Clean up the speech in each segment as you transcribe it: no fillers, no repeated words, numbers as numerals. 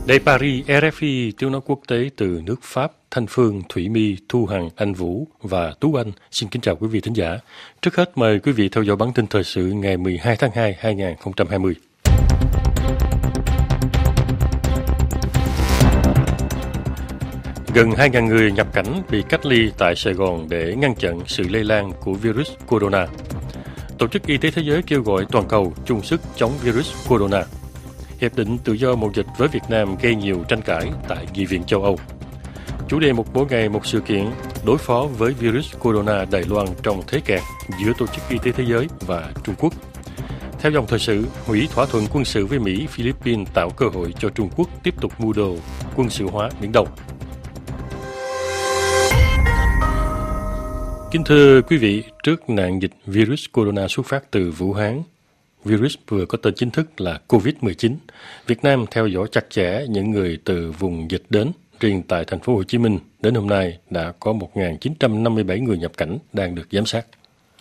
Đây Paris, RFI, tiếng nói quốc tế từ nước Pháp, Thanh Phương, Thủy My, Thu Hằng, Anh Vũ và Tú Anh. Xin kính chào quý vị thính giả. Trước hết mời quý vị theo dõi bản tin thời sự ngày 12 tháng 2, 2020. Gần 2.000 người nhập cảnh bị cách ly tại Sài Gòn để ngăn chặn sự lây lan của virus corona. Tổ chức Y tế Thế giới kêu gọi toàn cầu chung sức chống virus corona. Hiệp định tự do mậu dịch với Việt Nam gây nhiều tranh cãi tại Nghị viện châu Âu. Chủ đề một mỗi ngày một sự kiện đối phó với virus corona Đài Loan trong thế kẹt giữa Tổ chức Y tế Thế giới và Trung Quốc. Theo dòng thời sự, hủy thỏa thuận quân sự với Mỹ, Philippines tạo cơ hội cho Trung Quốc tiếp tục mưu đồ quân sự hóa Biển Đông. Kính thưa quý vị, trước nạn dịch virus corona xuất phát từ Vũ Hán, virus vừa có tên chính thức là COVID-19. Việt Nam theo dõi chặt chẽ những người từ vùng dịch đến. Riêng tại thành phố Hồ Chí Minh, đến hôm nay đã có 1.957 người nhập cảnh đang được giám sát.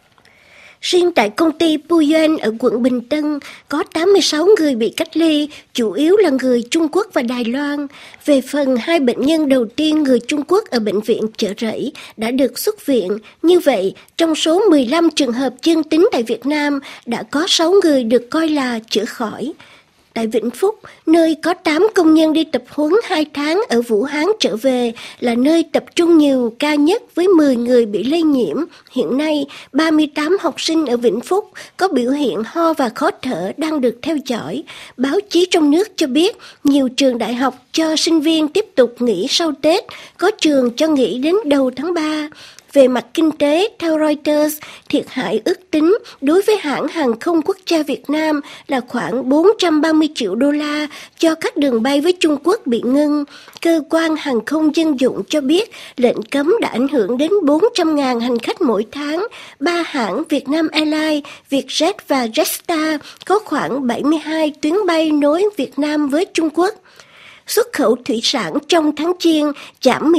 Riêng tại công ty Puyen ở quận Bình Tân có 86 người bị cách ly, chủ yếu là người Trung Quốc và Đài Loan. Về phần 2 bệnh nhân đầu tiên người Trung Quốc ở bệnh viện Chợ Rẫy đã được xuất viện. Như vậy, trong số 15 trường hợp dương tính tại Việt Nam, đã có 6 người được coi là chữa khỏi. Tại Vĩnh Phúc, nơi có 8 công nhân đi tập huấn 2 tháng ở Vũ Hán trở về là nơi tập trung nhiều ca nhất với 10 người bị lây nhiễm. Hiện nay, 38 học sinh ở Vĩnh Phúc có biểu hiện ho và khó thở đang được theo dõi. Báo chí trong nước cho biết nhiều trường đại học cho sinh viên tiếp tục nghỉ sau Tết, có trường cho nghỉ đến đầu tháng 3. Về mặt kinh tế, theo Reuters, thiệt hại ước tính đối với hãng hàng không quốc gia Việt Nam là khoảng 430 triệu đô la do các đường bay với Trung Quốc bị ngưng. Cơ quan hàng không dân dụng cho biết lệnh cấm đã ảnh hưởng đến 400.000 hành khách mỗi tháng. 3 hãng Vietnam Airlines, Vietjet và Jetstar có khoảng 72 tuyến bay nối Việt Nam với Trung Quốc. Xuất khẩu thủy sản trong tháng Giêng giảm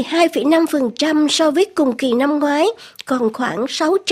12,5% so với cùng kỳ năm ngoái, còn khoảng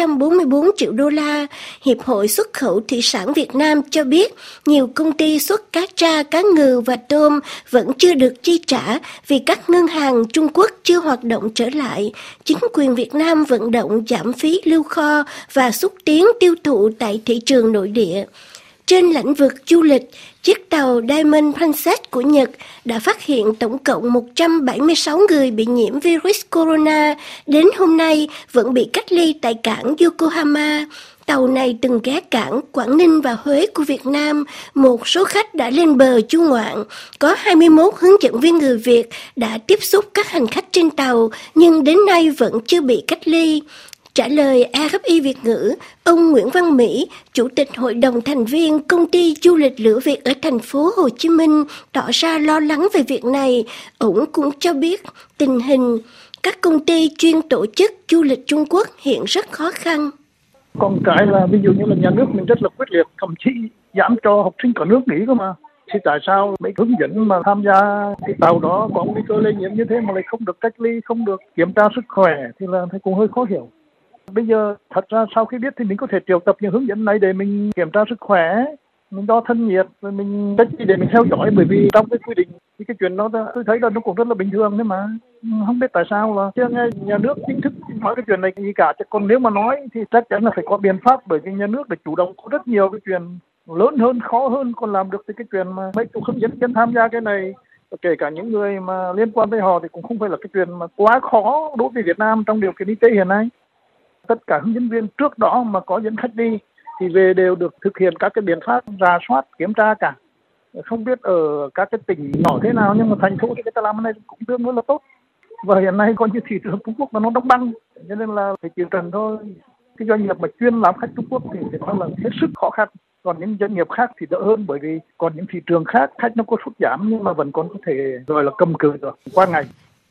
644 triệu đô la. Hiệp hội xuất khẩu thủy sản Việt Nam cho biết nhiều công ty xuất cá tra, cá ngừ và tôm vẫn chưa được chi trả vì các ngân hàng Trung Quốc chưa hoạt động trở lại. Chính quyền Việt Nam vận động giảm phí lưu kho và xúc tiến tiêu thụ tại thị trường nội địa. Trên lĩnh vực du lịch, chiếc tàu Diamond Princess của Nhật đã phát hiện tổng cộng 176 người bị nhiễm virus corona. Đến hôm nay vẫn bị cách ly tại cảng Yokohama. Tàu này từng ghé cảng Quảng Ninh và Huế của Việt Nam. Một số khách đã lên bờ du ngoạn. Có 21 hướng dẫn viên người Việt đã tiếp xúc các hành khách trên tàu, nhưng đến nay vẫn chưa bị cách ly. Trả lời RFI Việt ngữ, ông Nguyễn Văn Mỹ, Chủ tịch Hội đồng thành viên Công ty Du lịch Lửa Việt ở thành phố Hồ Chí Minh, tỏ ra lo lắng về việc này. Ông cũng cho biết tình hình các công ty chuyên tổ chức du lịch Trung Quốc hiện rất khó khăn. Còn cái là ví dụ như là nhà nước mình rất là quyết liệt, thậm chí giảm cho học sinh cả nước nghỉ cơ mà. Thì tại sao mấy hướng dẫn mà tham gia cái tàu đó có nguy cơ lây nhiễm như thế mà lại không được cách ly, không được kiểm tra sức khỏe thì là thấy cũng hơi khó hiểu. Bây giờ thật ra sau khi biết thì mình có thể triệu tập những hướng dẫn này để mình kiểm tra sức khỏe, mình đo thân nhiệt, rồi mình cách ly để mình theo dõi, bởi vì trong cái quy định thì cái chuyện đó tôi thấy là nó cũng rất là bình thường đấy mà. Không biết tại sao là chưa nghe nhà nước chính thức nói cái chuyện này gì cả. Còn nếu mà nói thì chắc chắn là phải có biện pháp, bởi vì nhà nước để chủ động có rất nhiều cái chuyện lớn hơn, khó hơn còn làm được cái chuyện mà mấy chủ hướng dẫn dân tham gia cái này. Kể cả những người mà liên quan tới họ thì cũng không phải là cái chuyện mà quá khó đối với Việt Nam trong điều kiện y tế hiện nay. Tất cả hướng dẫn viên trước đó mà có dẫn khách đi thì về đều được thực hiện các cái biện pháp rà soát, kiểm tra cả. Không biết ở các cái tỉnh nhỏ thế nào nhưng mà thành phố thì người ta làm cái này cũng tương đối là tốt. Và hiện nay có như thị trường Trung Quốc mà nó đóng băng, cho nên là phải chịu trần thôi. Cái doanh nghiệp mà chuyên làm khách Trung Quốc thì nó là hết sức khó khăn. Còn những doanh nghiệp khác thì đỡ hơn, bởi vì còn những thị trường khác khách nó có sút giảm nhưng mà vẫn còn có thể gọi là cầm cự được qua ngày.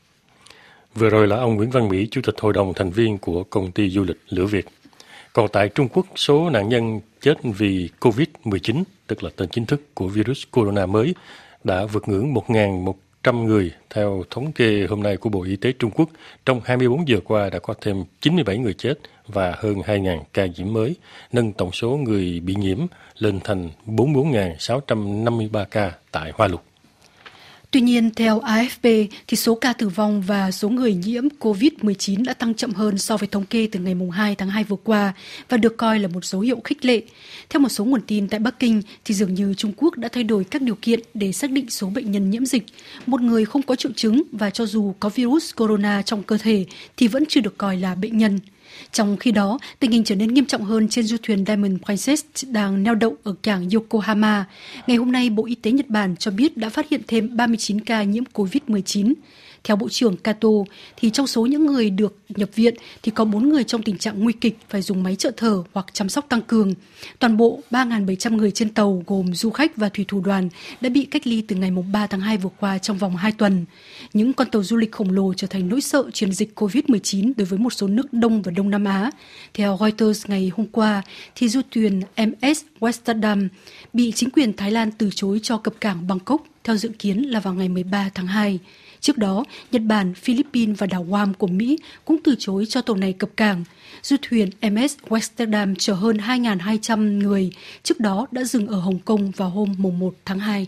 Vừa rồi là ông Nguyễn Văn Mỹ, Chủ tịch Hội đồng thành viên của Công ty Du lịch Lửa Việt. Còn tại Trung Quốc, số nạn nhân chết vì COVID-19, tức là tên chính thức của virus corona mới, đã vượt ngưỡng 1.100 người. Theo thống kê hôm nay của Bộ Y tế Trung Quốc, trong 24 giờ qua đã có thêm 97 người chết và hơn 2.000 ca nhiễm mới, nâng tổng số người bị nhiễm lên thành 44.653 ca tại Hoa Lục. Tuy nhiên, theo AFP, thì số ca tử vong và số người nhiễm COVID-19 đã tăng chậm hơn so với thống kê từ ngày 2 tháng 2 vừa qua và được coi là một dấu hiệu khích lệ. Theo một số nguồn tin tại Bắc Kinh, thì dường như Trung Quốc đã thay đổi các điều kiện để xác định số bệnh nhân nhiễm dịch. Một người không có triệu chứng và cho dù có virus corona trong cơ thể thì vẫn chưa được coi là bệnh nhân. Trong khi đó, tình hình trở nên nghiêm trọng hơn trên du thuyền Diamond Princess đang neo đậu ở cảng Yokohama. Ngày hôm nay, Bộ Y tế Nhật Bản cho biết đã phát hiện thêm 39 ca nhiễm COVID-19. Theo Bộ trưởng Kato, thì trong số những người được nhập viện thì có 4 người trong tình trạng nguy kịch phải dùng máy trợ thở hoặc chăm sóc tăng cường. Toàn bộ 3.700 người trên tàu gồm du khách và thủy thủ đoàn đã bị cách ly từ ngày 3 tháng 2 vừa qua trong vòng 2 tuần. Những con tàu du lịch khổng lồ trở thành nỗi sợ chiến dịch COVID-19 đối với một số nước Đông và Đông Nam Á. Theo Reuters ngày hôm qua, thì du thuyền MS Westerdam bị chính quyền Thái Lan từ chối cho cập cảng Bangkok theo dự kiến là vào ngày 13 tháng 2. Trước đó, Nhật Bản, Philippines và đảo Guam của Mỹ cũng từ chối cho tàu này cập cảng. Du thuyền MS Westerdam chở hơn 2.200 người, trước đó đã dừng ở Hồng Kông vào hôm 1 tháng 2.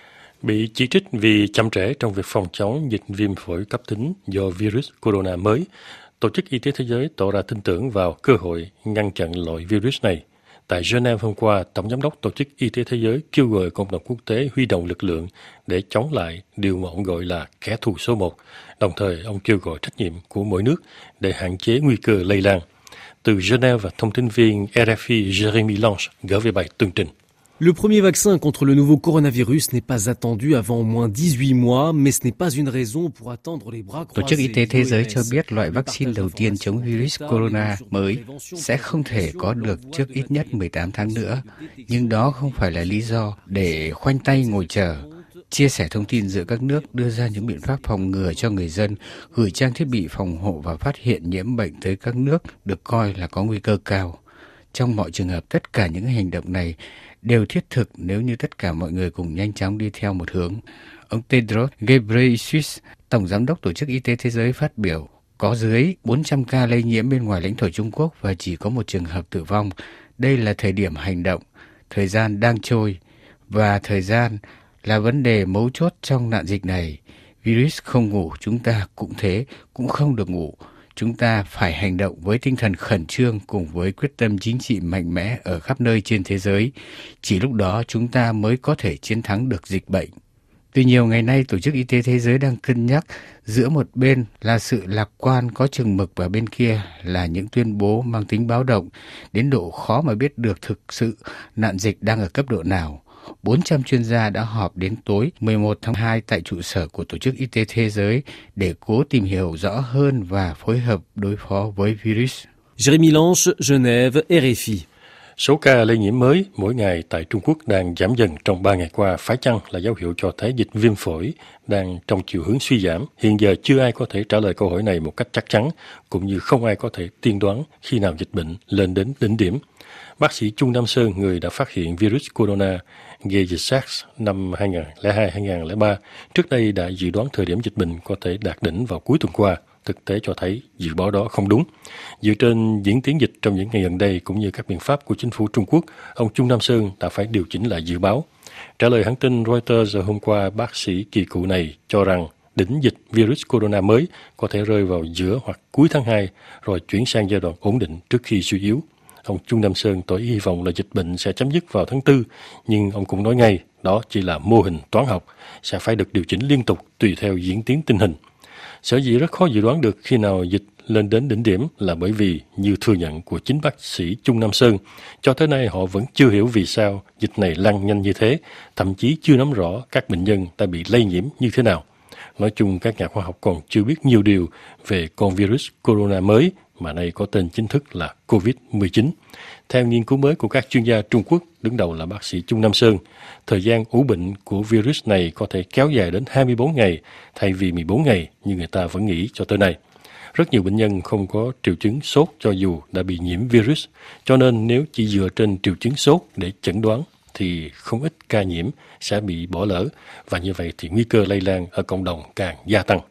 Bị chỉ trích vì chậm trễ trong việc phòng chống dịch viêm phổi cấp tính do virus corona mới, Tổ chức Y tế Thế giới tỏ ra tin tưởng vào cơ hội ngăn chặn loại virus này. Tại Geneva hôm qua, Tổng giám đốc Tổ chức Y tế Thế giới kêu gọi cộng đồng quốc tế huy động lực lượng để chống lại điều mà ông gọi là kẻ thù số 1. Đồng thời, ông kêu gọi trách nhiệm của mỗi nước để hạn chế nguy cơ lây lan. Từ Geneva, thông tin viên RFI Jérémy Lange gửi về bài tường trình. Le premier vaccin contre le nouveau coronavirus n'est pas attendu avant au moins 18 mois, mais ce n'est pas une raison pour attendre les bras croisés. Tổ chức Y tế Thế giới cho biết loại vaccine đầu tiên chống virus corona mới sẽ không thể có được trước ít nhất 18 tháng nữa, nhưng đó không phải là lý do để khoanh tay ngồi chờ. Chia sẻ thông tin giữa các nước, đưa ra những biện pháp phòng ngừa cho người dân, gửi trang thiết bị phòng hộ và phát hiện nhiễm bệnh tới các nước được coi là có nguy cơ cao. Trong mọi trường hợp, tất cả những hành động này đều thiết thực nếu như tất cả mọi người cùng nhanh chóng đi theo một hướng. Ông Tedros Ghebreyesus, Tổng giám đốc Tổ chức Y tế Thế giới phát biểu, có dưới 400 ca lây nhiễm bên ngoài lãnh thổ Trung Quốc và chỉ có một trường hợp tử vong. Đây là thời điểm hành động, thời gian đang trôi và thời gian là vấn đề mấu chốt trong nạn dịch này. Virus không ngủ, chúng ta cũng thế, cũng không được ngủ. Chúng ta phải hành động với tinh thần khẩn trương cùng với quyết tâm chính trị mạnh mẽ ở khắp nơi trên thế giới. Chỉ lúc đó chúng ta mới có thể chiến thắng được dịch bệnh. Tuy nhiều ngày nay, Tổ chức Y tế Thế giới đang cân nhắc giữa một bên là sự lạc quan có chừng mực và bên kia là những tuyên bố mang tính báo động đến độ khó mà biết được thực sự nạn dịch đang ở cấp độ nào. 400 chuyên gia đã họp đến tối 11 tháng 2 tại trụ sở của Tổ chức Y tế Thế giới để cố tìm hiểu rõ hơn và phối hợp đối phó với virus. Jérémy Lange, Genève, RFI. Số ca lây nhiễm mới mỗi ngày tại Trung Quốc đang giảm dần trong 3 ngày qua, phải chăng là dấu hiệu cho thấy dịch viêm phổi đang trong chiều hướng suy giảm? Hiện giờ chưa ai có thể trả lời câu hỏi này một cách chắc chắn, cũng như không ai có thể tiên đoán khi nào dịch bệnh lên đến đỉnh điểm. Bác sĩ Chung Nam Sơn, người đã phát hiện virus corona gây dịch SARS năm 2002-2003, trước đây đã dự đoán thời điểm dịch bệnh có thể đạt đỉnh vào cuối tuần qua. Thực tế cho thấy dự báo đó không đúng. Dựa trên diễn tiến dịch trong những ngày gần đây cũng như các biện pháp của chính phủ Trung Quốc, ông Chung Nam Sơn đã phải điều chỉnh lại dự báo. Trả lời hãng tin Reuters hôm qua, bác sĩ kỳ cựu này cho rằng đỉnh dịch virus corona mới có thể rơi vào giữa hoặc cuối tháng 2 rồi chuyển sang giai đoạn ổn định trước khi suy yếu. Ông Chung Nam Sơn tỏ hy vọng là dịch bệnh sẽ chấm dứt vào tháng 4, nhưng ông cũng nói ngay đó chỉ là mô hình toán học, sẽ phải được điều chỉnh liên tục tùy theo diễn tiến tình hình. Sở dĩ rất khó dự đoán được khi nào dịch lên đến đỉnh điểm là bởi vì, như thừa nhận của chính bác sĩ Chung Nam Sơn, cho tới nay họ vẫn chưa hiểu vì sao dịch này lan nhanh như thế, thậm chí chưa nắm rõ các bệnh nhân đã bị lây nhiễm như thế nào. Nói chung, các nhà khoa học còn chưa biết nhiều điều về con virus corona mới mà nay có tên chính thức là COVID-19. Theo nghiên cứu mới của các chuyên gia Trung Quốc, đứng đầu là bác sĩ Chung Nam Sơn, thời gian ủ bệnh của virus này có thể kéo dài đến 24 ngày thay vì 14 ngày như người ta vẫn nghĩ cho tới nay. Rất nhiều bệnh nhân không có triệu chứng sốt cho dù đã bị nhiễm virus, cho nên nếu chỉ dựa trên triệu chứng sốt để chẩn đoán thì không ít ca nhiễm sẽ bị bỏ lỡ, và như vậy thì nguy cơ lây lan ở cộng đồng càng gia tăng.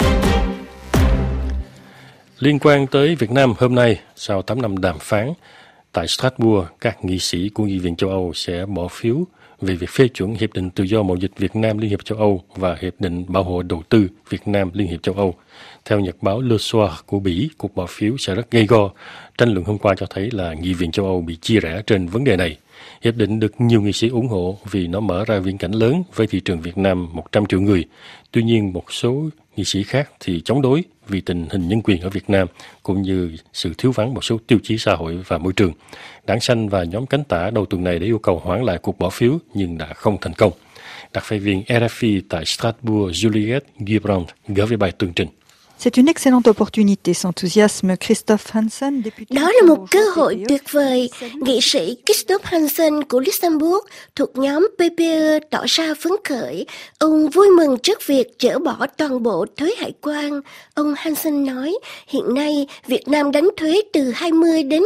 Liên quan tới Việt Nam, hôm nay, sau 8 năm đàm phán, tại Strasbourg, các nghị sĩ của Nghị viện châu Âu sẽ bỏ phiếu về việc phê chuẩn Hiệp định Tự do Mậu dịch Việt Nam Liên hiệp châu Âu và Hiệp định Bảo hộ Đầu tư Việt Nam Liên hiệp châu Âu. Theo nhật báo Le Soir của Bỉ, cuộc bỏ phiếu sẽ rất gay go. Tranh luận hôm qua cho thấy là Nghị viện châu Âu bị chia rẽ trên vấn đề này. Hiệp định được nhiều nghị sĩ ủng hộ vì nó mở ra viễn cảnh lớn với thị trường Việt Nam 100 triệu người. Tuy nhiên, một số nghị sĩ khác thì chống đối vì tình hình nhân quyền ở Việt Nam cũng như sự thiếu vắng một số tiêu chí xã hội và môi trường. Đảng Xanh và nhóm cánh tả đầu tuần này đã yêu cầu hoãn lại cuộc bỏ phiếu nhưng đã không thành công. Đặc phái viên RFI tại Strasbourg Juliette Guibrand gửi về bài tường trình. C'est une excellente opportunité, s'enthousiasme Christophe Hansen, député. Đó là một cơ hội tuyệt vời. Nghị sĩ Christophe Hansen của Luxembourg thuộc nhóm PPE tỏ ra phấn khởi. Ông vui mừng trước việc dỡ bỏ toàn bộ thuế hải quan. Ông Hansen nói, hiện nay Việt Nam đánh thuế từ 20 đến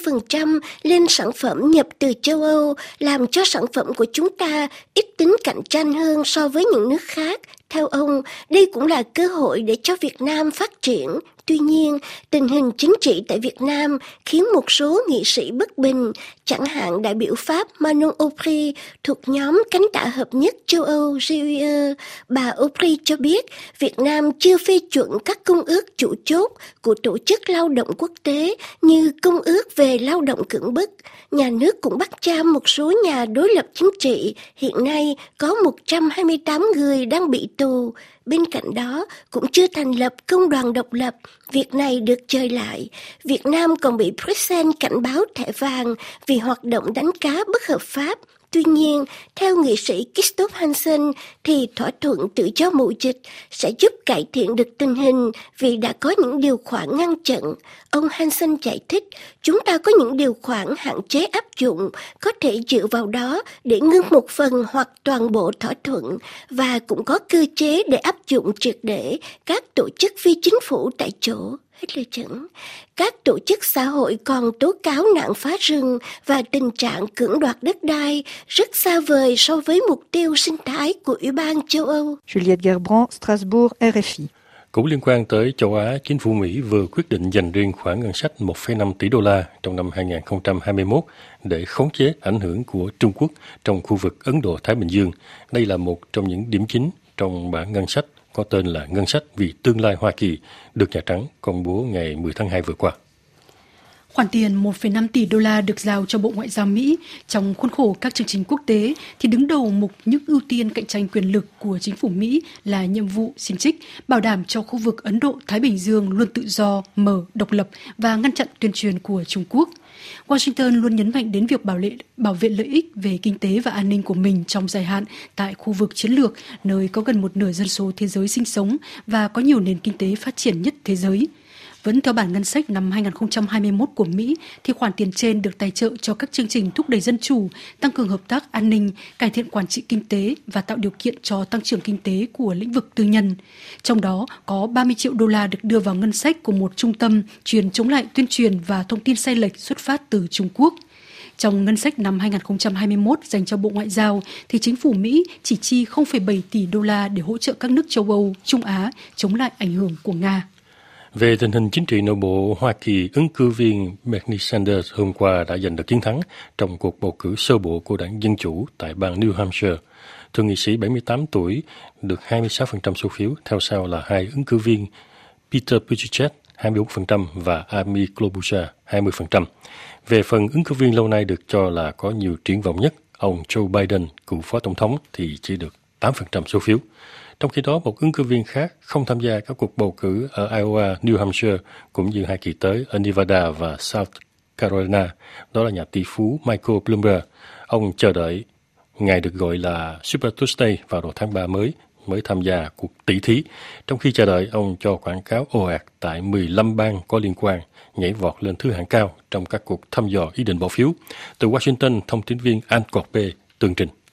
30% lên sản phẩm nhập từ châu Âu, làm cho sản phẩm của chúng ta ít tính cạnh tranh hơn so với những nước khác. Theo ông, đây cũng là cơ hội để cho Việt Nam phát triển. Tuy nhiên, tình hình chính trị tại Việt Nam khiến một số nghị sĩ bất bình, chẳng hạn đại biểu Pháp Manon Aubry thuộc nhóm cánh tả hợp nhất châu Âu GUE. Bà Aubry cho biết Việt Nam chưa phê chuẩn các công ước chủ chốt của Tổ chức Lao động Quốc tế như Công ước về lao động cưỡng bức. Nhà nước cũng bắt giam một số nhà đối lập chính trị. Hiện nay có 128 người đang bị tù. Bên cạnh đó, cũng chưa thành lập công đoàn độc lập, việc này được chơi lại. Việt Nam còn bị Bruxelles cảnh báo thẻ vàng vì hoạt động đánh cá bất hợp pháp. Tuy nhiên, theo nghị sĩ Christophe Hansen, thì thỏa thuận tự do mậu dịch sẽ giúp cải thiện được tình hình vì đã có những điều khoản ngăn chặn. Ông Hansen giải thích, chúng ta có những điều khoản hạn chế áp dụng, có thể dựa vào đó để ngưng một phần hoặc toàn bộ thỏa thuận, và cũng có cơ chế để áp dụng triệt để các tổ chức phi chính phủ tại chỗ. Hết lời dẫn. Các tổ chức xã hội còn tố cáo nạn phá rừng và tình trạng cưỡng đoạt đất đai rất xa vời so với mục tiêu sinh thái của Ủy ban châu Âu. Juliette Guibrand, Strasbourg, RFI. Cũng liên quan tới châu Á, chính phủ Mỹ vừa quyết định dành riêng khoản ngân sách 1,5 tỷ đô la trong năm 2021 để khống chế ảnh hưởng của Trung Quốc trong khu vực Ấn Độ-Thái Bình Dương. Đây là một trong những điểm chính trong bản ngân sách có tên là Ngân sách vì tương lai Hoa Kỳ, được Nhà Trắng công bố ngày 10 tháng 2 vừa qua. Khoản tiền 1,5 tỷ đô la được giao cho Bộ Ngoại giao Mỹ trong khuôn khổ các chương trình quốc tế thì đứng đầu mục những ưu tiên cạnh tranh quyền lực của chính phủ Mỹ là nhiệm vụ xin trích, bảo đảm cho khu vực Ấn Độ-Thái Bình Dương luôn tự do, mở, độc lập và ngăn chặn tuyên truyền của Trung Quốc. Washington luôn nhấn mạnh đến việc bảo vệ lợi ích về kinh tế và an ninh của mình trong dài hạn tại khu vực chiến lược, nơi có gần một nửa dân số thế giới sinh sống và có nhiều nền kinh tế phát triển nhất thế giới. Vẫn theo bản ngân sách năm 2021 của Mỹ, thì khoản tiền trên được tài trợ cho các chương trình thúc đẩy dân chủ, tăng cường hợp tác an ninh, cải thiện quản trị kinh tế và tạo điều kiện cho tăng trưởng kinh tế của lĩnh vực tư nhân. Trong đó, có 30 triệu đô la được đưa vào ngân sách của một trung tâm chuyên chống lại tuyên truyền và thông tin sai lệch xuất phát từ Trung Quốc. Trong ngân sách năm 2021 dành cho Bộ Ngoại giao, thì chính phủ Mỹ chỉ chi 0,7 tỷ đô la để hỗ trợ các nước châu Âu, Trung Á chống lại ảnh hưởng của Nga. Về tình hình chính trị nội bộ Hoa Kỳ, ứng cử viên Bernie Sanders hôm qua đã giành được chiến thắng trong cuộc bầu cử sơ bộ của Đảng Dân Chủ tại bang New Hampshire. Thượng nghị sĩ 78 tuổi được 26% số phiếu, theo sau là hai ứng cử viên Peter Buttigieg 21% và Amy Klobuchar 20%. Về phần ứng cử viên lâu nay được cho là có nhiều triển vọng nhất, ông Joe Biden, cựu phó tổng thống, thì chỉ được 8% số phiếu. Trong khi đó, một ứng cử viên khác không tham gia các cuộc bầu cử ở Iowa, New Hampshire cũng như hai kỳ tới ở Nevada và South Carolina, đó là nhà tỷ phú Michael Bloomberg. Ông chờ đợi ngày được gọi là Super Tuesday vào đầu tháng 3 mới tham gia cuộc tỷ thí. Trong khi chờ đợi, ông cho quảng cáo ồ ạt tại 15 bang có liên quan, nhảy vọt lên thứ hạng cao trong các cuộc thăm dò ý định bỏ phiếu. Từ Washington, thông tin viên Anne Corpé tường trình.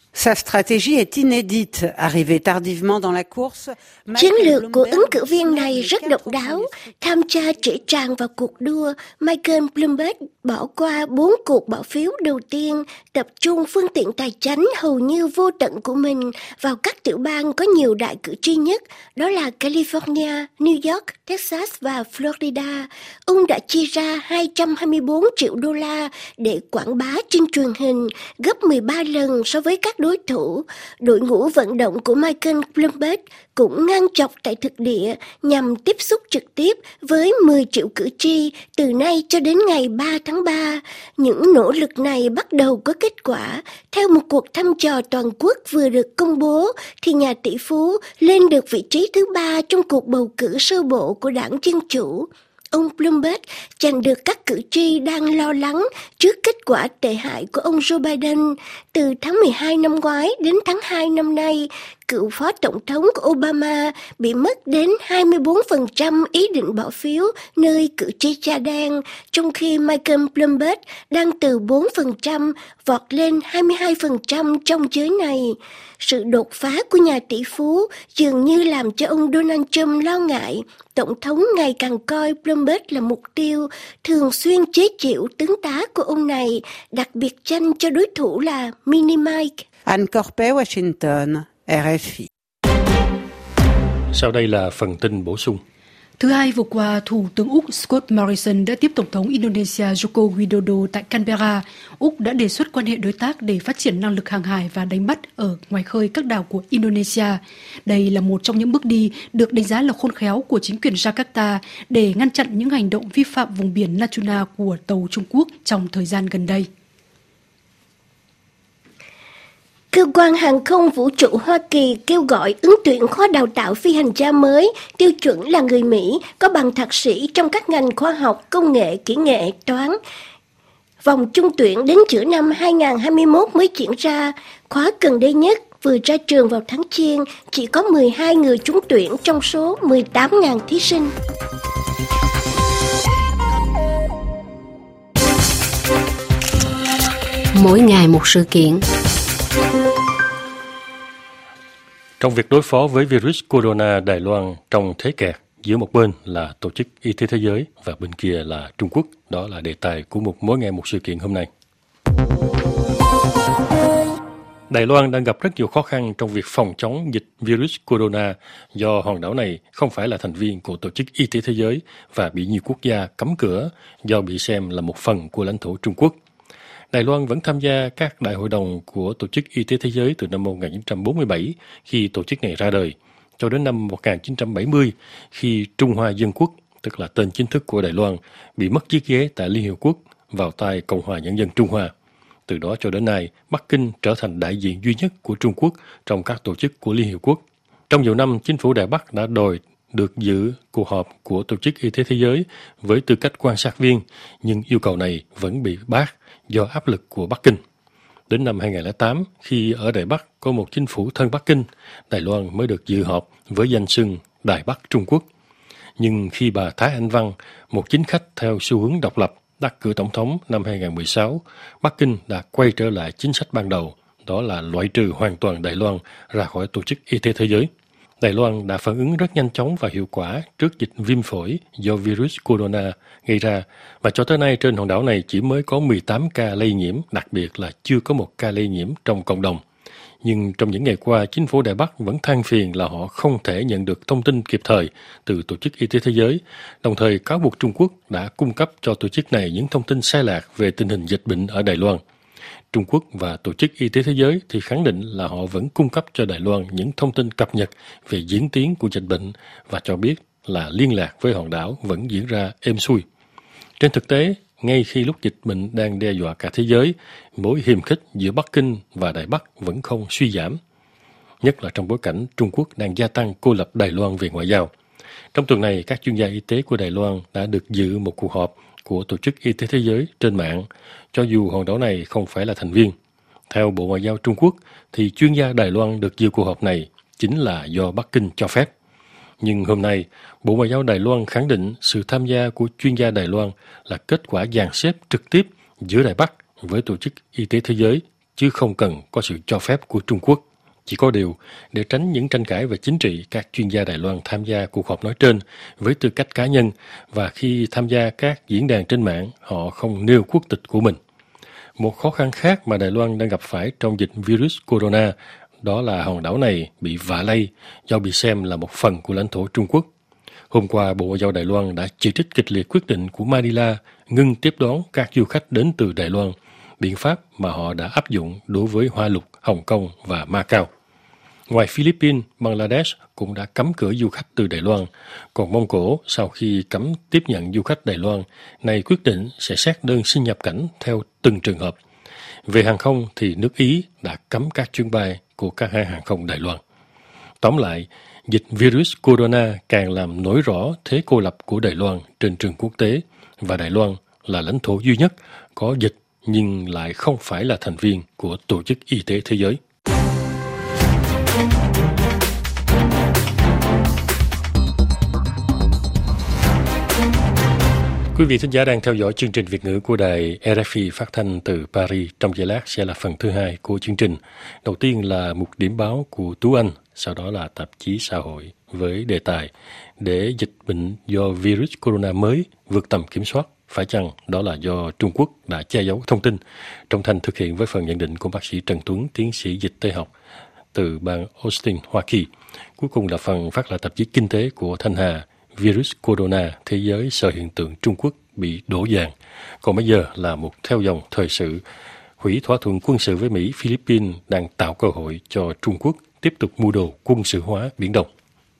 Chiến lược của ứng cử viên này rất độc đáo. Tham gia trễ tràn vào cuộc đua, Michael Bloomberg bỏ qua 4 cuộc bỏ phiếu đầu tiên, tập trung phương tiện tài chánh hầu như vô tận của mình vào các tiểu bang có nhiều đại cử tri nhất, đó là California, New York, Texas và Florida. Ông đã chi ra 224 triệu đô la để quảng bá trên truyền hình, gấp 13 lần so với các đối thủ. Đội ngũ vận động của Michael Bloomberg cũng ngang chọc tại thực địa nhằm tiếp xúc trực tiếp với 10 triệu cử tri từ nay cho đến ngày 3 tháng 3. Những nỗ lực này bắt đầu có kết quả. Theo một cuộc thăm dò toàn quốc vừa được công bố, thì nhà tỷ phú lên được vị trí thứ 3 trong cuộc bầu cử sơ bộ của đảng Dân Chủ. Ông Bloomberg giành được các cử tri đang lo lắng trước kết quả tệ hại của ông Joe Biden. Từ tháng 12 năm ngoái đến tháng 2 năm nay, cựu phó tổng thống của Obama bị mất đến 24% ý định bỏ phiếu nơi cử tri da đen, trong khi Michael Bloomberg đang từ 4% vọt lên 22% trong giới này. Sự đột phá của nhà tỷ phú dường như làm cho ông Donald Trump lo ngại. Tổng thống ngày càng coi Bloomberg là mục tiêu, thường xuyên chế giễu tướng tá của ông này, đặc biệt danh cho đối thủ là Mini Mike. Anne Corpé, Washington, RFI. Sau đây là phần tin bổ sung. Thứ Hai vừa qua, Thủ tướng Úc Scott Morrison đã tiếp Tổng thống Indonesia Joko Widodo tại Canberra. Úc đã đề xuất quan hệ đối tác để phát triển năng lực hàng hải và đánh bắt ở ngoài khơi các đảo của Indonesia. Đây là một trong những bước đi được đánh giá là khôn khéo của chính quyền Jakarta để ngăn chặn những hành động vi phạm vùng biển Natuna của tàu Trung Quốc trong thời gian gần đây. Cơ quan Hàng không Vũ trụ Hoa Kỳ kêu gọi ứng tuyển khóa đào tạo phi hành gia mới, tiêu chuẩn là người Mỹ, có bằng thạc sĩ trong các ngành khoa học, công nghệ, kỹ nghệ, toán. Vòng chung tuyển đến giữa năm 2021 mới diễn ra. Khóa gần đây nhất vừa ra trường vào tháng Giêng, chỉ có 12 người trúng tuyển trong số 18.000 thí sinh. Mỗi ngày một sự kiện. Trong việc đối phó với virus corona, Đài Loan trong thế kẹt, giữa một bên là Tổ chức Y tế Thế giới và bên kia là Trung Quốc. Đó là đề tài của Mỗi ngày một sự kiện hôm nay. Đài Loan đang gặp rất nhiều khó khăn trong việc phòng chống dịch virus corona do hòn đảo này không phải là thành viên của Tổ chức Y tế Thế giới và bị nhiều quốc gia cấm cửa do bị xem là một phần của lãnh thổ Trung Quốc. Đài Loan vẫn tham gia các đại hội đồng của Tổ chức Y tế Thế giới từ năm 1947 khi tổ chức này ra đời, cho đến năm 1970 khi Trung Hoa Dân Quốc, tức là tên chính thức của Đài Loan, bị mất chiếc ghế tại Liên Hiệp Quốc vào tay Cộng hòa Nhân dân Trung Hoa. Từ đó cho đến nay, Bắc Kinh trở thành đại diện duy nhất của Trung Quốc trong các tổ chức của Liên Hiệp Quốc. Trong nhiều năm, chính phủ Đài Bắc đã đòi được dự cuộc họp của Tổ chức Y tế Thế giới với tư cách quan sát viên, nhưng yêu cầu này vẫn bị bác do áp lực của Bắc Kinh. Đến năm 2008, khi ở Đài Bắc có một chính phủ thân Bắc Kinh, Đài Loan mới được dự họp với danh xưng Đài Bắc Trung Quốc. Nhưng khi bà Thái Anh Văn, một chính khách theo xu hướng độc lập, đắc cử tổng thống năm 2016, Bắc Kinh đã quay trở lại chính sách ban đầu, đó là loại trừ hoàn toàn Đài Loan ra khỏi Tổ chức Y tế Thế giới. Đài Loan đã phản ứng rất nhanh chóng và hiệu quả trước dịch viêm phổi do virus corona gây ra, và cho tới nay trên hòn đảo này chỉ mới có 18 ca lây nhiễm, đặc biệt là chưa có một ca lây nhiễm trong cộng đồng. Nhưng trong những ngày qua, chính phủ Đài Bắc vẫn than phiền là họ không thể nhận được thông tin kịp thời từ Tổ chức Y tế Thế giới, đồng thời cáo buộc Trung Quốc đã cung cấp cho tổ chức này những thông tin sai lạc về tình hình dịch bệnh ở Đài Loan. Trung Quốc và Tổ chức Y tế Thế giới thì khẳng định là họ vẫn cung cấp cho Đài Loan những thông tin cập nhật về diễn tiến của dịch bệnh và cho biết là liên lạc với hòn đảo vẫn diễn ra êm xuôi. Trên thực tế, ngay khi lúc dịch bệnh đang đe dọa cả thế giới, mối hiềm khích giữa Bắc Kinh và Đài Bắc vẫn không suy giảm, nhất là trong bối cảnh Trung Quốc đang gia tăng cô lập Đài Loan về ngoại giao. Trong tuần này, các chuyên gia y tế của Đài Loan đã được dự một cuộc họp của Tổ chức Y tế Thế giới trên mạng, cho dù hòn đảo này không phải là thành viên. Theo Bộ Ngoại giao Trung Quốc, thì chuyên gia Đài Loan được dự cuộc họp này chính là do Bắc Kinh cho phép. Nhưng hôm nay, Bộ Ngoại giao Đài Loan khẳng định sự tham gia của chuyên gia Đài Loan là kết quả dàn xếp trực tiếp giữa Đài Bắc với Tổ chức Y tế Thế giới, chứ không cần có sự cho phép của Trung Quốc. Chỉ có điều, để tránh những tranh cãi về chính trị, các chuyên gia Đài Loan tham gia cuộc họp nói trên với tư cách cá nhân, và khi tham gia các diễn đàn trên mạng, họ không nêu quốc tịch của mình. Một khó khăn khác mà Đài Loan đang gặp phải trong dịch virus corona đó là hòn đảo này bị vạ lây do bị xem là một phần của lãnh thổ Trung Quốc. Hôm qua, Bộ Ngoại giao Đài Loan đã chỉ trích kịch liệt quyết định của Manila ngưng tiếp đón các du khách đến từ Đài Loan, biện pháp mà họ đã áp dụng đối với Hoa Lục, Hồng Kông và Macau. Ngoài Philippines, Bangladesh cũng đã cấm cửa du khách từ Đài Loan, còn Mông Cổ sau khi cấm tiếp nhận du khách Đài Loan, này quyết định sẽ xét đơn xin nhập cảnh theo từng trường hợp. Về hàng không thì nước Ý đã cấm các chuyến bay của các hãng hàng không Đài Loan. Tóm lại, dịch virus corona càng làm nổi rõ thế cô lập của Đài Loan trên trường quốc tế, và Đài Loan là lãnh thổ duy nhất có dịch nhưng lại không phải là thành viên của Tổ chức Y tế Thế giới. Quý vị thính giả đang theo dõi chương trình Việt ngữ của đài RFI phát thanh từ Paris. Trong giây lát sẽ là phần thứ hai của chương trình. Đầu tiên là mục điểm báo của Tú Anh, sau đó là tạp chí xã hội với đề tài để dịch bệnh do virus corona mới vượt tầm kiểm soát, phải chăng đó là do Trung Quốc đã che giấu thông tin. Trọng Thành thực hiện với phần nhận định của bác sĩ Trần Tuấn, tiến sĩ dịch tây học từ bang Austin, Hoa Kỳ. Cuối cùng là phần phát lại tạp chí Kinh tế của Thanh Hà, virus corona, thế giới sợ hiện tượng Trung Quốc bị đổ vàng. Còn bây giờ là một theo dòng thời sự. Hủy thỏa thuận quân sự với Mỹ, Philippines đang tạo cơ hội cho Trung Quốc tiếp tục mưu đồ quân sự hóa Biển Đông.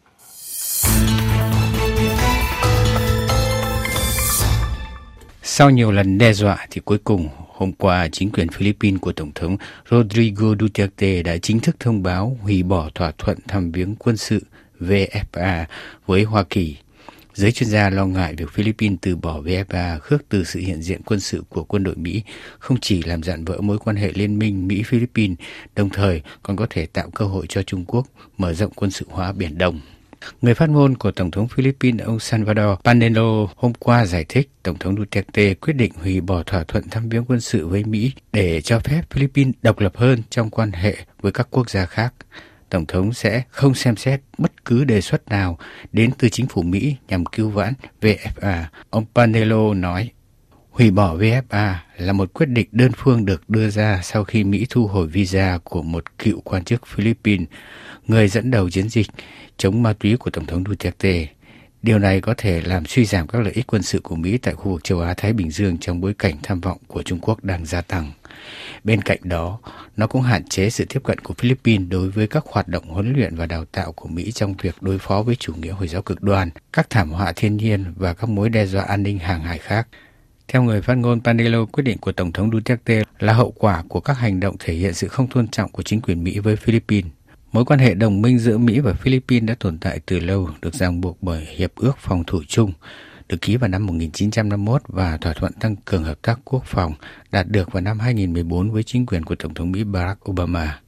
Sau nhiều lần đe dọa thì cuối cùng, hôm qua, chính quyền Philippines của Tổng thống Rodrigo Duterte đã chính thức thông báo hủy bỏ thỏa thuận thăm viếng quân sự VFA với Hoa Kỳ. Giới chuyên gia lo ngại việc Philippines từ bỏ VFA khước từ sự hiện diện quân sự của quân đội Mỹ không chỉ làm rạn vỡ mối quan hệ liên minh Mỹ-Philippines, đồng thời còn có thể tạo cơ hội cho Trung Quốc mở rộng quân sự hóa Biển Đông. Người phát ngôn của Tổng thống Philippines ông Salvador Panelo hôm qua giải thích Tổng thống Duterte quyết định hủy bỏ thỏa thuận thăm viếng quân sự với Mỹ để cho phép Philippines độc lập hơn trong quan hệ với các quốc gia khác. Tổng thống sẽ không xem xét bất cứ đề xuất nào đến từ chính phủ Mỹ nhằm cứu vãn VFA. Ông Panelo nói, hủy bỏ VFA là một quyết định đơn phương được đưa ra sau khi Mỹ thu hồi visa của một cựu quan chức Philippines, người dẫn đầu chiến dịch chống ma túy của Tổng thống Duterte. Điều này có thể làm suy giảm các lợi ích quân sự của Mỹ tại khu vực châu Á-Thái Bình Dương trong bối cảnh tham vọng của Trung Quốc đang gia tăng. Bên cạnh đó, nó cũng hạn chế sự tiếp cận của Philippines đối với các hoạt động huấn luyện và đào tạo của Mỹ trong việc đối phó với chủ nghĩa Hồi giáo cực đoan, các thảm họa thiên nhiên và các mối đe dọa an ninh hàng hải khác. Theo người phát ngôn Panelo, quyết định của Tổng thống Duterte là hậu quả của các hành động thể hiện sự không tôn trọng của chính quyền Mỹ với Philippines. Mối quan hệ đồng minh giữa Mỹ và Philippines đã tồn tại từ lâu, được ràng buộc bởi Hiệp ước Phòng thủ chung, được ký vào năm 1951 và thỏa thuận tăng cường hợp tác quốc phòng đạt được vào năm 2014 với chính quyền của Tổng thống Mỹ Barack Obama.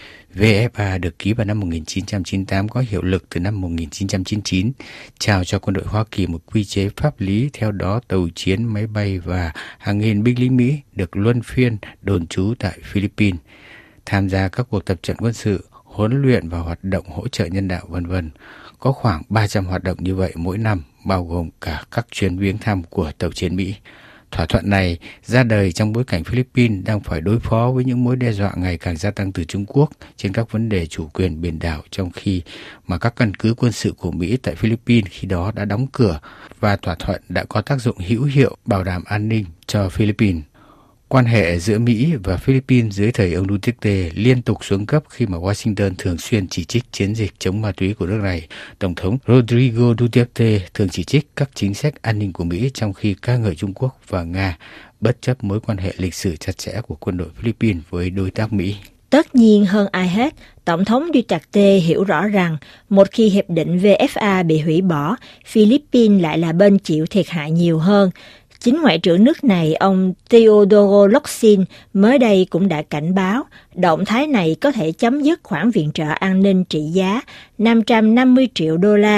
VFA được ký vào năm 1998 có hiệu lực từ năm 1999, trao cho quân đội Hoa Kỳ một quy chế pháp lý, theo đó tàu chiến, máy bay và hàng nghìn binh lính Mỹ được luân phiên đồn trú tại Philippines, tham gia các cuộc tập trận quân sự, huấn luyện và hoạt động hỗ trợ nhân đạo v.v. Có khoảng 300 hoạt động như vậy mỗi năm, bao gồm cả các chuyến viếng thăm của tàu chiến Mỹ. Thỏa thuận này ra đời trong bối cảnh Philippines đang phải đối phó với những mối đe dọa ngày càng gia tăng từ Trung Quốc trên các vấn đề chủ quyền biển đảo, trong khi mà các căn cứ quân sự của Mỹ tại Philippines khi đó đã đóng cửa, và thỏa thuận đã có tác dụng hữu hiệu bảo đảm an ninh cho Philippines. Quan hệ giữa Mỹ và Philippines dưới thời ông Duterte liên tục xuống cấp khi mà Washington thường xuyên chỉ trích chiến dịch chống ma túy của nước này. Tổng thống Rodrigo Duterte thường chỉ trích các chính sách an ninh của Mỹ, trong khi ca ngợi Trung Quốc và Nga, bất chấp mối quan hệ lịch sử chặt chẽ của quân đội Philippines với đối tác Mỹ. Tất nhiên hơn ai hết, Tổng thống Duterte hiểu rõ rằng một khi hiệp định VFA bị hủy bỏ, Philippines lại là bên chịu thiệt hại nhiều hơn. Chính Ngoại trưởng nước này, ông Teodoro Locsin, mới đây cũng đã cảnh báo động thái này có thể chấm dứt khoản viện trợ an ninh trị giá $550 triệu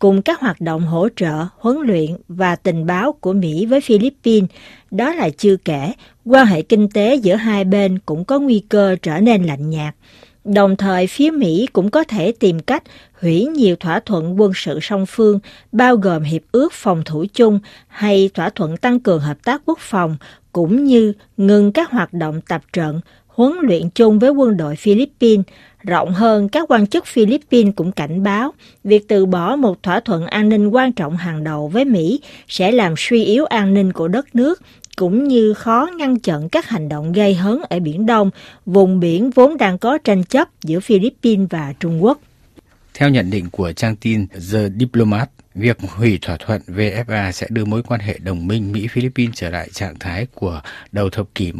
cùng các hoạt động hỗ trợ, huấn luyện và tình báo của Mỹ với Philippines. Đó là chưa kể, quan hệ kinh tế giữa hai bên cũng có nguy cơ trở nên lạnh nhạt. Đồng thời, phía Mỹ cũng có thể tìm cách hủy nhiều thỏa thuận quân sự song phương, bao gồm Hiệp ước Phòng thủ chung hay thỏa thuận tăng cường hợp tác quốc phòng, cũng như ngừng các hoạt động tập trận, huấn luyện chung với quân đội Philippines. Rộng hơn, các quan chức Philippines cũng cảnh báo việc từ bỏ một thỏa thuận an ninh quan trọng hàng đầu với Mỹ sẽ làm suy yếu an ninh của đất nước, cũng như khó ngăn chặn các hành động gây hấn ở Biển Đông, vùng biển vốn đang có tranh chấp giữa Philippines và Trung Quốc. Theo nhận định của trang tin The Diplomat, việc hủy thỏa thuận VFA sẽ đưa mối quan hệ đồng minh Mỹ-Philippines trở lại trạng thái của đầu thập kỷ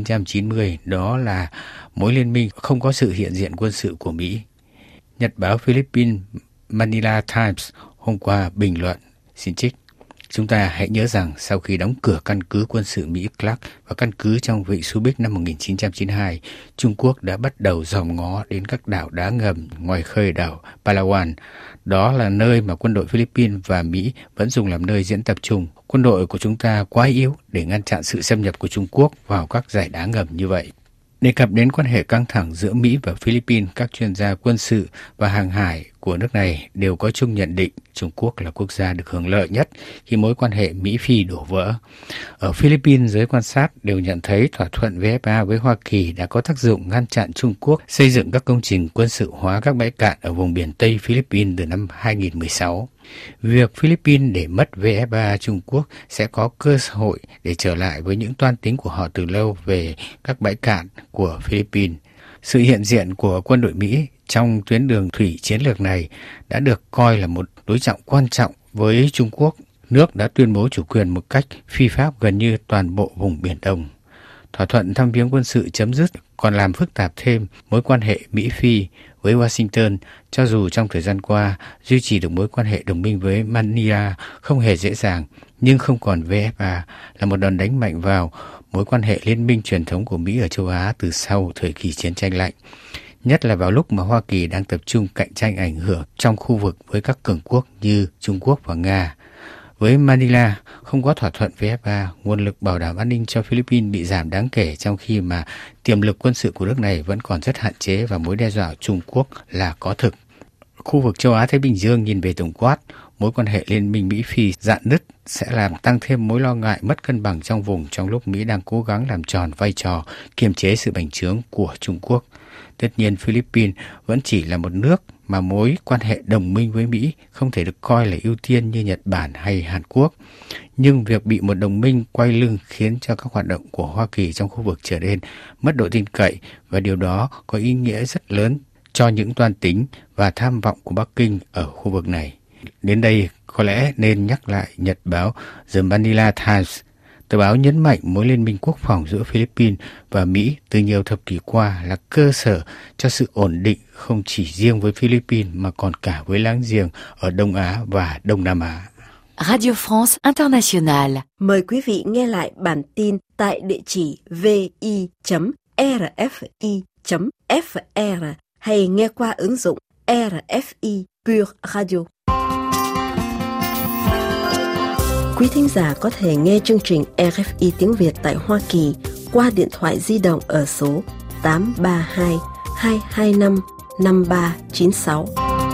1990, đó là mối liên minh không có sự hiện diện quân sự của Mỹ. Nhật báo Philippines Manila Times hôm qua bình luận, xin trích: "Chúng ta hãy nhớ rằng sau khi đóng cửa căn cứ quân sự Mỹ Clark và căn cứ trong Vịnh Subic năm 1992, Trung Quốc đã bắt đầu dòm ngó đến các đảo đá ngầm ngoài khơi đảo Palawan. Đó là nơi mà quân đội Philippines và Mỹ vẫn dùng làm nơi diễn tập chung. Quân đội của chúng ta quá yếu để ngăn chặn sự xâm nhập của Trung Quốc vào các dải đá ngầm như vậy." Đề cập đến quan hệ căng thẳng giữa Mỹ và Philippines, các chuyên gia quân sự và hàng hải của nước này đều có chung nhận định Trung Quốc là quốc gia được hưởng lợi nhất khi mối quan hệ Mỹ-Phi đổ vỡ. Ở Philippines, giới quan sát đều nhận thấy thỏa thuận VFA với Hoa Kỳ đã có tác dụng ngăn chặn Trung Quốc xây dựng các công trình quân sự hóa các bãi cạn ở vùng biển Tây Philippines từ năm 2016. Việc Philippines để mất VFA Trung Quốc sẽ có cơ hội để trở lại với những toan tính của họ từ lâu về các bãi cạn của Philippines. Sự hiện diện của quân đội Mỹ trong tuyến đường thủy chiến lược này đã được coi là một đối trọng quan trọng với Trung Quốc. Nước đã tuyên bố chủ quyền một cách phi pháp gần như toàn bộ vùng Biển Đông. Thỏa thuận thăm viếng quân sự chấm dứt còn làm phức tạp thêm mối quan hệ Mỹ-Phi với Washington, cho dù trong thời gian qua duy trì được mối quan hệ đồng minh với Manila không hề dễ dàng, nhưng không còn VFA là một đòn đánh mạnh vào mối quan hệ liên minh truyền thống của Mỹ ở châu Á từ sau thời kỳ chiến tranh lạnh, nhất là vào lúc mà Hoa Kỳ đang tập trung cạnh tranh ảnh hưởng trong khu vực với các cường quốc như Trung Quốc và Nga. Với Manila, không có thỏa thuận VFA, nguồn lực bảo đảm an ninh cho Philippines bị giảm đáng kể, trong khi mà tiềm lực quân sự của nước này vẫn còn rất hạn chế và mối đe dọa Trung Quốc là có thực. Khu vực châu Á-Thái Bình Dương nhìn về tổng quát, mối quan hệ liên minh Mỹ-Phi rạn nứt sẽ làm tăng thêm mối lo ngại mất cân bằng trong vùng trong lúc Mỹ đang cố gắng làm tròn vai trò kiềm chế sự bành trướng của Trung Quốc. Tất nhiên, Philippines vẫn chỉ là một nước mà mối quan hệ đồng minh với Mỹ không thể được coi là ưu tiên như Nhật Bản hay Hàn Quốc. Nhưng việc bị một đồng minh quay lưng khiến cho các hoạt động của Hoa Kỳ trong khu vực trở nên mất độ tin cậy, và điều đó có ý nghĩa rất lớn cho những toan tính và tham vọng của Bắc Kinh ở khu vực này. Đến đây, có lẽ nên nhắc lại nhật báo The Manila Times. Tờ báo nhấn mạnh mối liên minh quốc phòng giữa Philippines và Mỹ từ nhiều thập kỷ qua là cơ sở cho sự ổn định không chỉ riêng với Philippines mà còn cả với láng giềng ở Đông Á và Đông Nam Á. Radio France Internationale. Mời quý vị nghe lại bản tin tại địa chỉ vi.rfi.fr hay nghe qua ứng dụng RFI Pure Radio. Quý thính giả có thể nghe chương trình RFI tiếng Việt tại Hoa Kỳ qua điện thoại di động ở số 832 225 5396.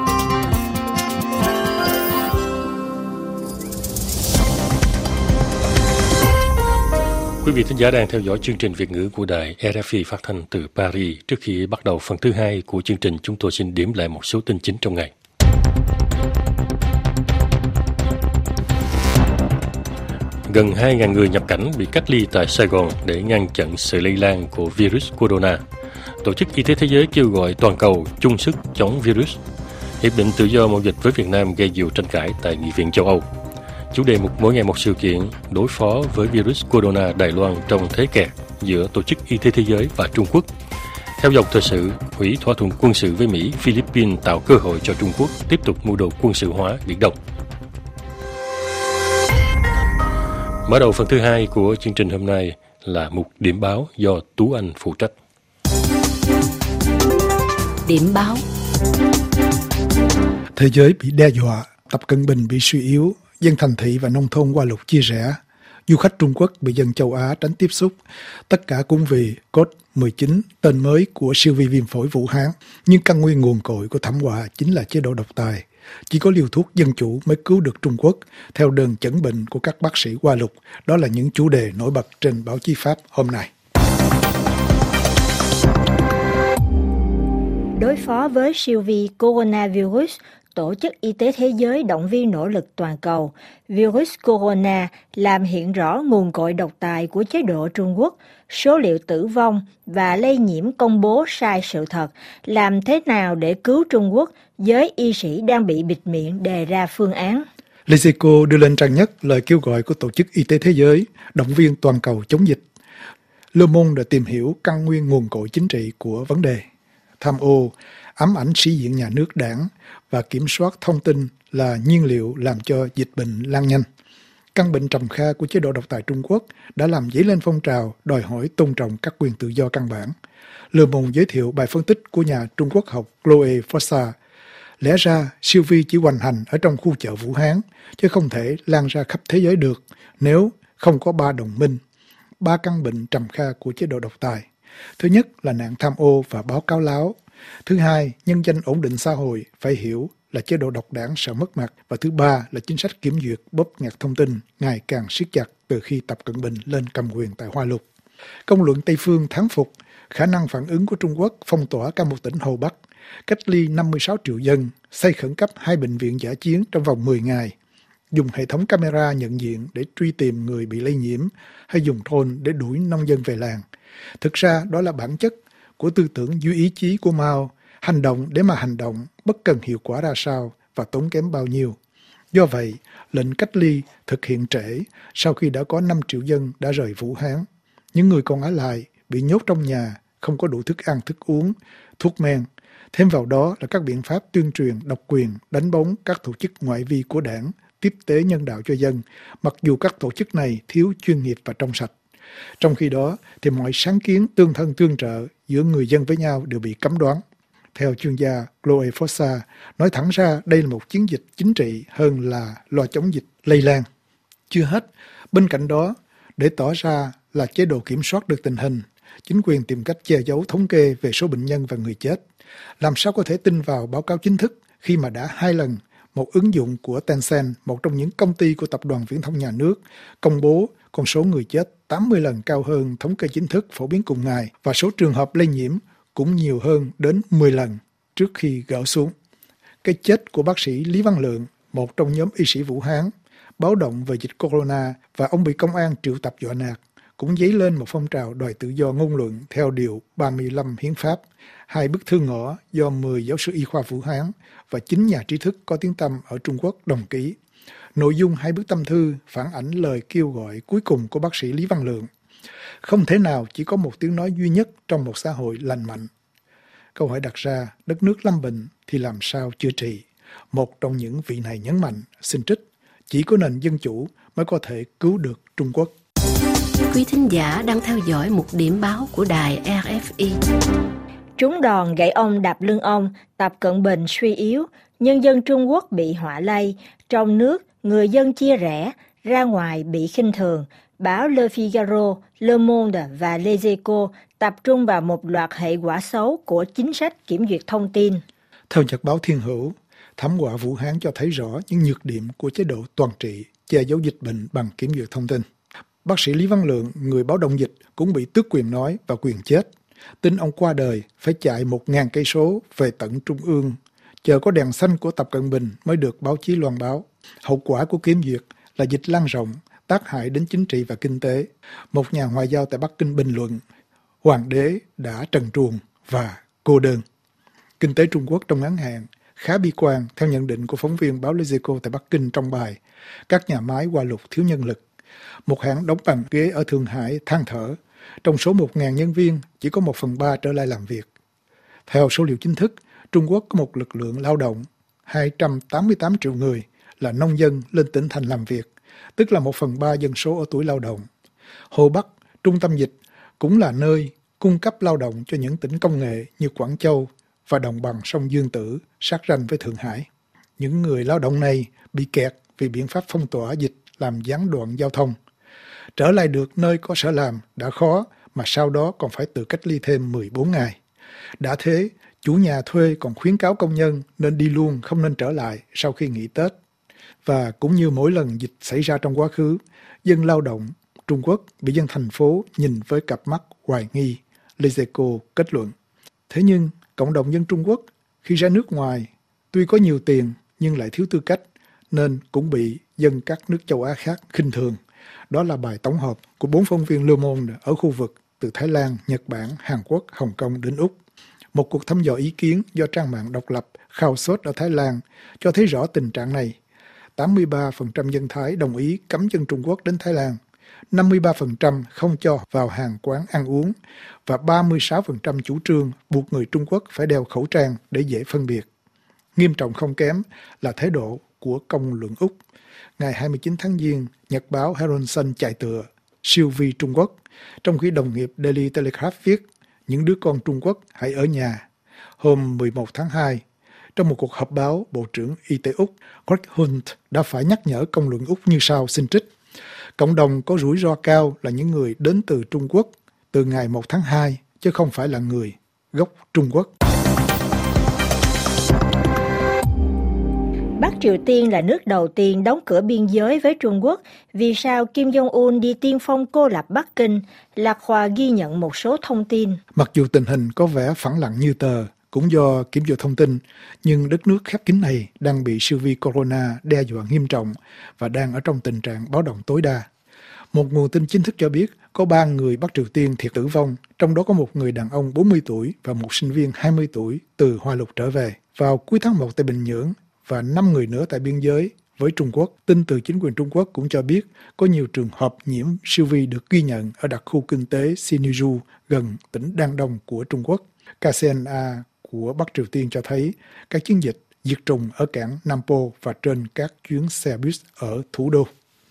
Quý vị thính giả đang theo dõi chương trình Việt ngữ của đài RFI phát thanh từ Paris. Trước khi bắt đầu phần thứ hai của chương trình, chúng tôi xin điểm lại một số tin chính trong ngày. Gần 2.000 người nhập cảnh bị cách ly tại Sài Gòn để ngăn chặn sự lây lan của virus corona. Tổ chức Y tế Thế giới kêu gọi toàn cầu chung sức chống virus. Hiệp định tự do mậu dịch với Việt Nam gây nhiều tranh cãi tại Nghị viện châu Âu. Chủ đề mỗi ngày một sự kiện đối phó với virus corona Đài Loan trong thế kẹt giữa Tổ chức Y tế Thế giới và Trung Quốc. Theo dòng thời sự, hủy thỏa thuận quân sự với Mỹ, Philippines tạo cơ hội cho Trung Quốc tiếp tục mưu đồ quân sự hóa Biển Đông. Mở đầu phần thứ hai của chương trình hôm nay là mục điểm báo do Tú Anh phụ trách. Điểm báo. Thế giới bị đe dọa Tập Cận Bình bị suy yếu, dân thành thị và nông thôn qua lục chia rẽ. Du khách Trung Quốc bị dân châu Á tránh tiếp xúc. Tất cả cũng vì COVID-19, tên mới của siêu vi viêm phổi Vũ Hán. Nhưng căn nguyên nguồn cội của thảm họa chính là chế độ độc tài. Chỉ có liều thuốc dân chủ mới cứu được Trung Quốc, theo đơn chẩn bệnh của các bác sĩ qua lục. Đó là những chủ đề nổi bật trên báo chí Pháp hôm nay. Đối phó với siêu vi coronavirus, Tổ chức Y tế Thế giới động viên nỗ lực toàn cầu. Virus corona làm hiện rõ nguồn cội độc tài của chế độ Trung Quốc, số liệu tử vong và lây nhiễm công bố sai sự thật. Làm thế nào để cứu Trung Quốc? Giới y sĩ đang bị bịt miệng đề ra phương án. Les Echos đưa lên trang nhất lời kêu gọi của Tổ chức Y tế Thế giới, động viên toàn cầu chống dịch. Le Monde đã tìm hiểu căn nguyên nguồn cội chính trị của vấn đề. Tham ô, ám ảnh sĩ diện nhà nước đảng và kiểm soát thông tin là nhiên liệu làm cho dịch bệnh lan nhanh. Căn bệnh trầm kha của chế độ độc tài Trung Quốc đã làm dấy lên phong trào đòi hỏi tôn trọng các quyền tự do căn bản. Le Monde giới thiệu bài phân tích của nhà Trung Quốc học Chloe Fossa. Lẽ ra siêu vi chỉ hoành hành ở trong khu chợ Vũ Hán, chứ không thể lan ra khắp thế giới được nếu không có ba đồng minh, ba căn bệnh trầm kha của chế độ độc tài. Thứ nhất là nạn tham ô và báo cáo láo. Thứ hai, nhân danh ổn định xã hội phải hiểu là chế độ độc đảng sợ mất mặt. Và thứ ba là chính sách kiểm duyệt bóp nghẹt thông tin ngày càng siết chặt từ khi Tập Cận Bình lên cầm quyền tại Hoa Lục. Công luận Tây phương thán phục khả năng phản ứng của Trung Quốc phong tỏa cả một tỉnh Hồ Bắc, cách ly 56 triệu dân, xây khẩn cấp 2 bệnh viện dã chiến trong vòng 10 ngày, dùng hệ thống camera nhận diện để truy tìm người bị lây nhiễm hay dùng drone để đuổi nông dân về làng. Thực ra đó là bản chất của tư tưởng dưới ý chí của Mao, hành động để mà hành động, bất cần hiệu quả ra sao và tốn kém bao nhiêu. Do vậy, lệnh cách ly thực hiện trễ sau khi đã có 5 triệu dân đã rời Vũ Hán. Những người còn ở lại bị nhốt trong nhà, không có đủ thức ăn, thức uống, thuốc men. Thêm vào đó là các biện pháp tuyên truyền, độc quyền, đánh bóng các tổ chức ngoại vi của đảng, tiếp tế nhân đạo cho dân, mặc dù các tổ chức này thiếu chuyên nghiệp và trong sạch. Trong khi đó, thì mọi sáng kiến tương thân tương trợ giữa người dân với nhau đều bị cấm đoán. Theo chuyên gia Chloe Fossa, nói thẳng ra đây là một chiến dịch chính trị hơn là lo chống dịch lây lan. Chưa hết, bên cạnh đó, để tỏ ra là chế độ kiểm soát được tình hình, chính quyền tìm cách che giấu thống kê về số bệnh nhân và người chết. Làm sao có thể tin vào báo cáo chính thức khi mà đã 2 lần một ứng dụng của Tencent, một trong những công ty của Tập đoàn Viễn thông Nhà nước, công bố con số người chết 80 lần cao hơn thống kê chính thức phổ biến cùng ngày và số trường hợp lây nhiễm cũng nhiều hơn đến 10 lần trước khi gỡ xuống. Cái chết của bác sĩ Lý Văn Lượng, một trong nhóm y sĩ Vũ Hán, báo động về dịch corona và ông bị công an triệu tập dọa nạt, cũng dấy lên một phong trào đòi tự do ngôn luận theo điều 35 Hiến pháp, 2 bức thư ngỏ do 10 giáo sư y khoa Vũ Hán và 9 nhà trí thức có tiếng tăm ở Trung Quốc đồng ký. Nội dung 2 bức tâm thư phản ảnh lời kêu gọi cuối cùng của bác sĩ Lý Văn Lượng. Không thể nào chỉ có một tiếng nói duy nhất trong một xã hội lành mạnh. Câu hỏi đặt ra, đất nước lâm bệnh thì làm sao chữa trị? Một trong những vị này nhấn mạnh, xin trích, chỉ có nền dân chủ mới có thể cứu được Trung Quốc. Quý thính giả đang theo dõi một điểm báo của đài RFI. Trúng đòn gãy ông đạp lưng ông, Tập Cận Bình suy yếu, nhân dân Trung Quốc bị họa lây, trong nước người dân chia rẽ, ra ngoài bị khinh thường. Báo Le Figaro, Le Monde và Les Echos tập trung vào một loạt hệ quả xấu của chính sách kiểm duyệt thông tin. Theo nhật báo Thiên Hữu, thảm họa Vũ Hán cho thấy rõ những nhược điểm của chế độ toàn trị, che giấu dịch bệnh bằng kiểm duyệt thông tin. Bác sĩ Lý Văn Lượng, người báo động dịch, cũng bị tước quyền nói và quyền chết. Tin ông qua đời phải chạy 1.000 cây số về tận Trung ương, chờ có đèn xanh của Tập Cận Bình mới được báo chí loan báo. Hậu quả của kiểm duyệt là dịch lan rộng, tác hại đến chính trị và kinh tế. Một nhà ngoại giao tại Bắc Kinh bình luận, hoàng đế đã trần truồng và cô đơn. Kinh tế Trung Quốc trong ngắn hạn khá bi quan theo nhận định của phóng viên báo Les Echos tại Bắc Kinh trong bài các nhà máy Hoa Lục thiếu nhân lực. Một hãng đóng bằng ghế ở Thượng Hải than thở, trong số 1.000 nhân viên chỉ có 1/3 trở lại làm việc. Theo số liệu chính thức, Trung Quốc có một lực lượng lao động 288 triệu người là nông dân lên tỉnh thành làm việc, tức là 1/3 dân số ở tuổi lao động. Hồ Bắc, trung tâm dịch, cũng là nơi cung cấp lao động cho những tỉnh công nghệ như Quảng Châu và đồng bằng sông Dương Tử sát ranh với Thượng Hải. Những người lao động này bị kẹt vì biện pháp phong tỏa dịch làm gián đoạn giao thông. Trở lại được nơi có sở làm đã khó, mà sau đó còn phải tự cách ly thêm 14 ngày. Đã thế, chủ nhà thuê còn khuyến cáo công nhân nên đi luôn, không nên trở lại sau khi nghỉ Tết. Và cũng như mỗi lần dịch xảy ra trong quá khứ, dân lao động Trung Quốc bị dân thành phố nhìn với cặp mắt hoài nghi, Lezeco kết luận. Thế nhưng, cộng đồng dân Trung Quốc khi ra nước ngoài, tuy có nhiều tiền nhưng lại thiếu tư cách, nên cũng bị dân các nước châu Á khác khinh thường. Đó là bài tổng hợp của 4 phóng viên Le Monde ở khu vực từ Thái Lan, Nhật Bản, Hàn Quốc, Hồng Kông đến Úc. Một cuộc thăm dò ý kiến do trang mạng độc lập Khao Sốt ở Thái Lan cho thấy rõ tình trạng này. 83% dân Thái đồng ý cấm dân Trung Quốc đến Thái Lan, 53% không cho vào hàng quán ăn uống và 36% chủ trương buộc người Trung Quốc phải đeo khẩu trang để dễ phân biệt. Nghiêm trọng không kém là thái độ của công luận Úc. Ngày 29 tháng Giêng, nhật báo Herald Sun chạy tựa siêu vi Trung Quốc, trong khi đồng nghiệp Daily Telegraph viết những đứa con Trung Quốc hãy ở nhà. Hôm 11 tháng 2, trong một cuộc họp báo, Bộ trưởng Y tế Úc Greg Hunt đã phải nhắc nhở công luận Úc như sau, xin trích. Cộng đồng có rủi ro cao là những người đến từ Trung Quốc từ ngày 1 tháng 2, chứ không phải là người gốc Trung Quốc. Bắc Triều Tiên là nước đầu tiên đóng cửa biên giới với Trung Quốc. Vì sao Kim Jong-un đi tiên phong cô lập Bắc Kinh? Lạc Hòa ghi nhận một số thông tin. Mặc dù tình hình có vẻ phẳng lặng như tờ, cũng do kiểm duyệt thông tin, nhưng đất nước khép kín này đang bị siêu vi corona đe dọa nghiêm trọng và đang ở trong tình trạng báo động tối đa. Một nguồn tin chính thức cho biết có 3 người Bắc Triều Tiên thiệt tử vong, trong đó có một người đàn ông 40 tuổi và một sinh viên 20 tuổi từ Hoa Lục trở về vào cuối tháng 1 tại Bình Nhưỡng, và 5 người nữa tại biên giới với Trung Quốc. Tin từ chính quyền Trung Quốc cũng cho biết có nhiều trường hợp nhiễm siêu vi được ghi nhận ở đặc khu kinh tế Sinuiju gần tỉnh Đan Đông của Trung Quốc. KCNA của Bắc Triều Tiên cho thấy các chiến dịch diệt trùng ở cảng Nampo và trên các chuyến xe bus ở thủ đô.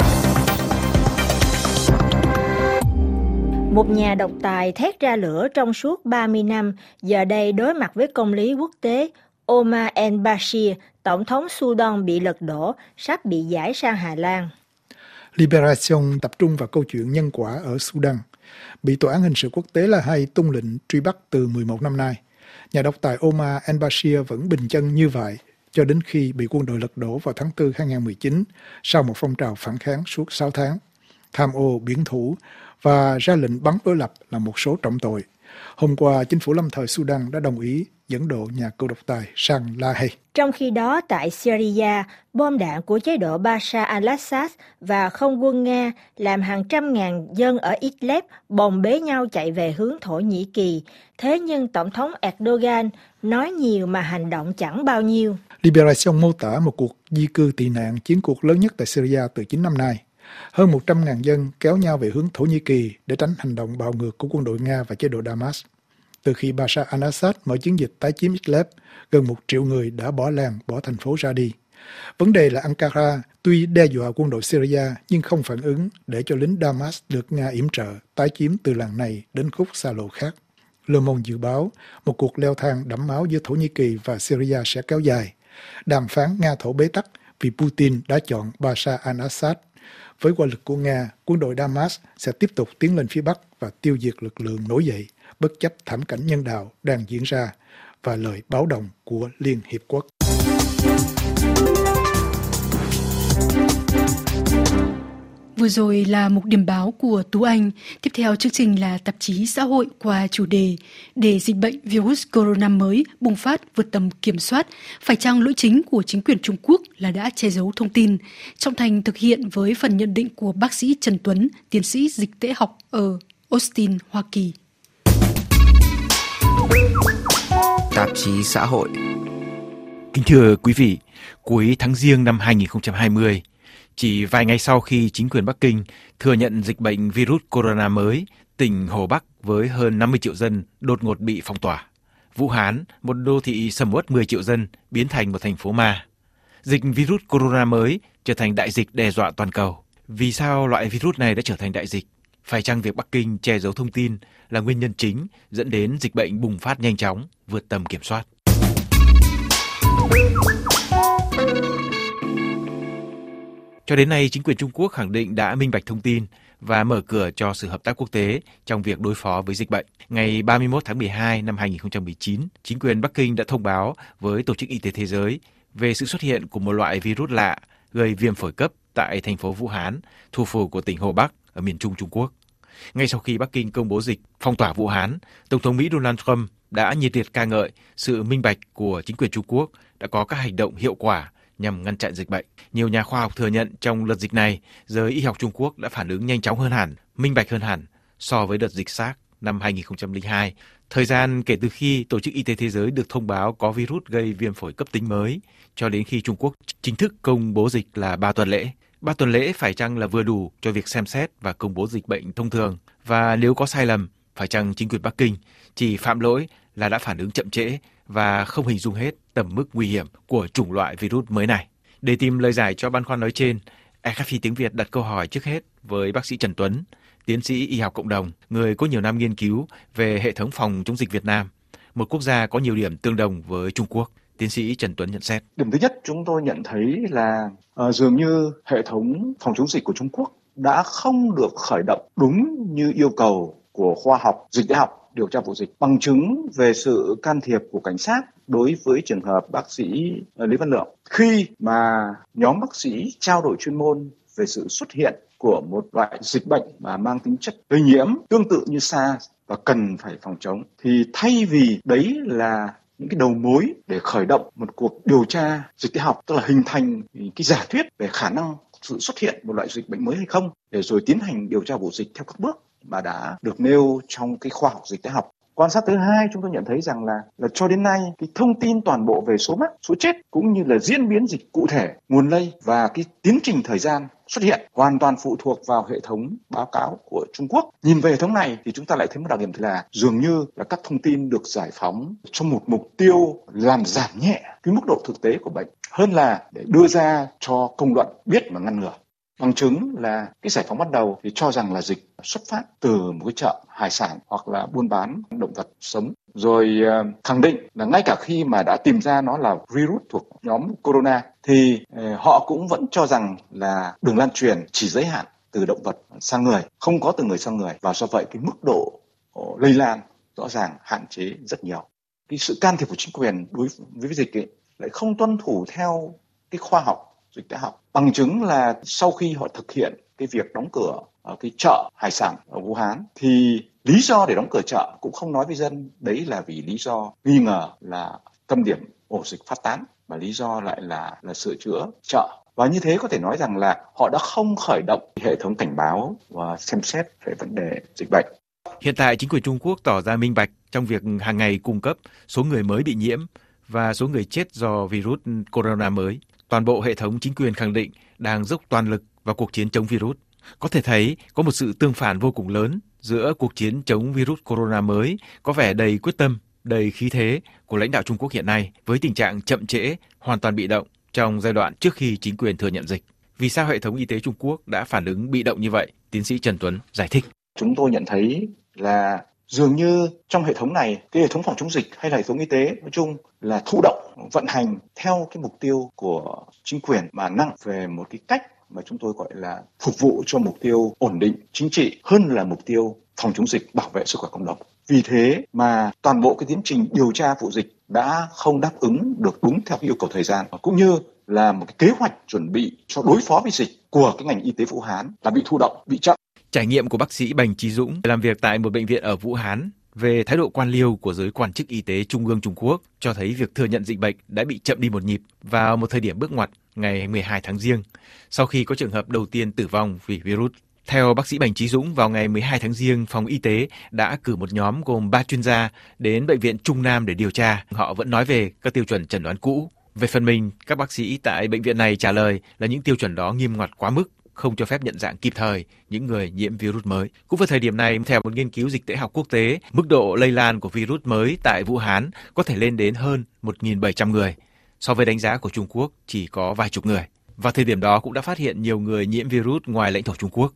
Một nhà độc tài thét ra lửa trong suốt 30 năm, giờ đây đối mặt với công lý quốc tế. Omar el-Bashir, tổng thống Sudan bị lật đổ, sắp bị giải sang Hà Lan. Liberation tập trung vào câu chuyện nhân quả ở Sudan. Bị Tòa án Hình sự Quốc tế La Hay tung lệnh truy bắt từ 11 năm nay. Nhà độc tài Omar el-Bashir vẫn bình chân như vậy cho đến khi bị quân đội lật đổ vào tháng 4 2019 sau một phong trào phản kháng suốt 6 tháng. Tham ô, biển thủ và ra lệnh bắn đối lập là một số trọng tội. Hôm qua, chính phủ lâm thời Sudan đã đồng ý dẫn độ nhà cựu độc tài sang La Hay. Trong khi đó, tại Syria, bom đạn của chế độ Bashar al-Assad và không quân Nga làm hàng trăm ngàn dân ở Idlib bồng bế nhau chạy về hướng Thổ Nhĩ Kỳ. Thế nhưng Tổng thống Erdogan nói nhiều mà hành động chẳng bao nhiêu. Liberation mô tả một cuộc di cư tị nạn chiến cuộc lớn nhất tại Syria từ 9 năm nay. Hơn 100.000 dân kéo nhau về hướng Thổ Nhĩ Kỳ để tránh hành động bạo ngược của quân đội Nga và chế độ Damas. Từ khi Bashar al-Assad mở chiến dịch tái chiếm Idlib, gần 1 triệu người đã bỏ làng, bỏ thành phố ra đi. Vấn đề là Ankara tuy đe dọa quân đội Syria nhưng không phản ứng để cho lính Damas được Nga yểm trợ tái chiếm từ làng này đến khúc xa lộ khác. Le Monde dự báo một cuộc leo thang đẫm máu giữa Thổ Nhĩ Kỳ và Syria sẽ kéo dài. Đàm phán Nga-Thổ bế tắc vì Putin đã chọn Bashar al-Assad. Với quả lực của Nga, quân đội Damas sẽ tiếp tục tiến lên phía Bắc và tiêu diệt lực lượng nổi dậy, bất chấp thảm cảnh nhân đạo đang diễn ra và lời báo động của Liên Hiệp Quốc. Vừa rồi là một điểm báo của Tú Anh. Tiếp theo chương trình là tạp chí xã hội qua chủ đề để dịch bệnh virus corona mới bùng phát vượt tầm kiểm soát, phải chăng lỗi chính của chính quyền Trung Quốc là đã che giấu thông tin. Trọng Thành thực hiện với phần nhận định của bác sĩ Trần Tuấn, tiến sĩ dịch tễ học ở Austin, Hoa Kỳ. Tạp chí xã hội. Kính thưa quý vị, cuối tháng Giêng năm 2020, chỉ vài ngày sau khi chính quyền Bắc Kinh thừa nhận dịch bệnh virus corona mới, tỉnh Hồ Bắc với hơn 50 triệu dân đột ngột bị phong tỏa. Vũ Hán, một đô thị sầm uất 10 triệu dân, biến thành một thành phố ma. Dịch virus corona mới trở thành đại dịch đe dọa toàn cầu. Vì sao loại virus này đã trở thành đại dịch? Phải chăng việc Bắc Kinh che giấu thông tin là nguyên nhân chính dẫn đến dịch bệnh bùng phát nhanh chóng, vượt tầm kiểm soát? Cho đến nay, chính quyền Trung Quốc khẳng định đã minh bạch thông tin và mở cửa cho sự hợp tác quốc tế trong việc đối phó với dịch bệnh. Ngày 31 tháng 12 năm 2019, chính quyền Bắc Kinh đã thông báo với Tổ chức Y tế Thế giới về sự xuất hiện của một loại virus lạ gây viêm phổi cấp tại thành phố Vũ Hán, thủ phủ của tỉnh Hồ Bắc ở miền Trung Trung Quốc. Ngay sau khi Bắc Kinh công bố dịch phong tỏa Vũ Hán, Tổng thống Mỹ Donald Trump đã nhiệt liệt ca ngợi sự minh bạch của chính quyền Trung Quốc đã có các hành động hiệu quả nhằm ngăn chặn dịch bệnh. Nhiều nhà khoa học thừa nhận trong đợt dịch này, giới y học Trung Quốc đã phản ứng nhanh chóng hơn hẳn, minh bạch hơn hẳn so với đợt dịch SARS năm 2002. Thời gian kể từ khi Tổ chức Y tế Thế giới được thông báo có virus gây viêm phổi cấp tính mới cho đến khi Trung Quốc chính thức công bố dịch là 3 tuần lễ. 3 tuần lễ phải chăng là vừa đủ cho việc xem xét và công bố dịch bệnh thông thường? Và nếu có sai lầm, phải chăng chính quyền Bắc Kinh chỉ phạm lỗi là đã phản ứng chậm trễ và không hình dung hết tầm mức nguy hiểm của chủng loại virus mới này? Để tìm lời giải cho băn khoăn nói trên, RFI tiếng Việt đặt câu hỏi trước hết với bác sĩ Trần Tuấn, tiến sĩ y học cộng đồng, người có nhiều năm nghiên cứu về hệ thống phòng chống dịch Việt Nam, một quốc gia có nhiều điểm tương đồng với Trung Quốc. Tiến sĩ Trần Tuấn nhận xét. Điểm thứ nhất chúng tôi nhận thấy là dường như hệ thống phòng chống dịch của Trung Quốc đã không được khởi động đúng như yêu cầu của khoa học, dịch tễ học, điều tra vụ dịch. Bằng chứng về sự can thiệp của cảnh sát đối với trường hợp bác sĩ Lý Văn Lượng, khi mà nhóm bác sĩ trao đổi chuyên môn về sự xuất hiện của một loại dịch bệnh mà mang tính chất lây nhiễm tương tự như SARS và cần phải phòng chống, thì thay vì đấy là những cái đầu mối để khởi động một cuộc điều tra dịch tễ học, tức là hình thành cái giả thuyết về khả năng sự xuất hiện một loại dịch bệnh mới hay không, để rồi tiến hành điều tra vụ dịch theo các bước mà đã được nêu trong cái khoa học dịch tễ học. Quan sát thứ hai, chúng tôi nhận thấy rằng là cho đến nay cái thông tin toàn bộ về số mắc, số chết cũng như là diễn biến dịch cụ thể, nguồn lây và cái tiến trình thời gian xuất hiện hoàn toàn phụ thuộc vào hệ thống báo cáo của Trung Quốc. Nhìn về hệ thống này thì chúng ta lại thấy một đặc điểm là dường như là các thông tin được giải phóng trong một mục tiêu làm giảm nhẹ cái mức độ thực tế của bệnh hơn là để đưa ra cho công luận biết mà ngăn ngừa. Bằng chứng là cái giải phóng bắt đầu thì cho rằng là dịch xuất phát từ một cái chợ hải sản hoặc là buôn bán động vật sống. Rồi khẳng định là ngay cả khi mà đã tìm ra nó là virus thuộc nhóm corona thì họ cũng vẫn cho rằng là đường lan truyền chỉ giới hạn từ động vật sang người, không có từ người sang người. Và do vậy cái mức độ lây lan rõ ràng hạn chế rất nhiều. Cái sự can thiệp của chính quyền đối với dịch ấy lại không tuân thủ theo cái khoa học dịch tễ học. Bằng chứng là sau khi họ thực hiện cái việc đóng cửa ở cái chợ hải sản ở Vũ Hán thì lý do để đóng cửa chợ cũng không nói với dân đấy là vì lý do nghi ngờ là tâm điểm ổ dịch phát tán, mà lý do lại là sửa chữa chợ. Và như thế có thể nói rằng là họ đã không khởi động hệ thống cảnh báo và xem xét về vấn đề dịch bệnh. Hiện tại chính quyền Trung Quốc tỏ ra minh bạch trong việc hàng ngày cung cấp số người mới bị nhiễm và số người chết do virus corona mới. Toàn bộ hệ thống chính quyền khẳng định đang dốc toàn lực vào cuộc chiến chống virus. Có thể thấy có một sự tương phản vô cùng lớn giữa cuộc chiến chống virus corona mới có vẻ đầy quyết tâm, đầy khí thế của lãnh đạo Trung Quốc hiện nay với tình trạng chậm trễ, hoàn toàn bị động trong giai đoạn trước khi chính quyền thừa nhận dịch. Vì sao hệ thống y tế Trung Quốc đã phản ứng bị động như vậy? Tiến sĩ Trần Tuấn giải thích. Chúng tôi nhận thấy là dường như trong hệ thống này, cái hệ thống phòng chống dịch hay là hệ thống y tế nói chung là thụ động, vận hành theo cái mục tiêu của chính quyền mà nặng về một cái cách mà chúng tôi gọi là phục vụ cho mục tiêu ổn định chính trị hơn là mục tiêu phòng chống dịch, bảo vệ sức khỏe cộng đồng. Vì thế mà toàn bộ cái tiến trình điều tra vụ dịch đã không đáp ứng được đúng theo cái yêu cầu thời gian, cũng như là một cái kế hoạch chuẩn bị cho đối phó với dịch của cái ngành y tế Vũ Hán là bị thụ động, bị chậm. Trải nghiệm của bác sĩ Bành Trí Dũng làm việc tại một bệnh viện ở Vũ Hán về thái độ quan liêu của giới quan chức y tế Trung ương Trung Quốc cho thấy việc thừa nhận dịch bệnh đã bị chậm đi một nhịp vào một thời điểm bước ngoặt ngày 12 tháng Giêng, sau khi có trường hợp đầu tiên tử vong vì virus. Theo bác sĩ Bành Trí Dũng, vào ngày 12 tháng Giêng, phòng y tế đã cử một nhóm gồm 3 chuyên gia đến bệnh viện Trung Nam để điều tra. Họ vẫn nói về các tiêu chuẩn chẩn đoán cũ. Về phần mình, các bác sĩ tại bệnh viện này trả lời là những tiêu chuẩn đó nghiêm ngặt quá mức, không cho phép nhận dạng kịp thời những người nhiễm virus mới. Cũng vào thời điểm này, theo một nghiên cứu dịch tễ học quốc tế, mức độ lây lan của virus mới tại Vũ Hán có thể lên đến hơn 1.700 người, so với đánh giá của Trung Quốc chỉ có vài chục người. Và thời điểm đó cũng đã phát hiện nhiều người nhiễm virus ngoài lãnh thổ Trung Quốc.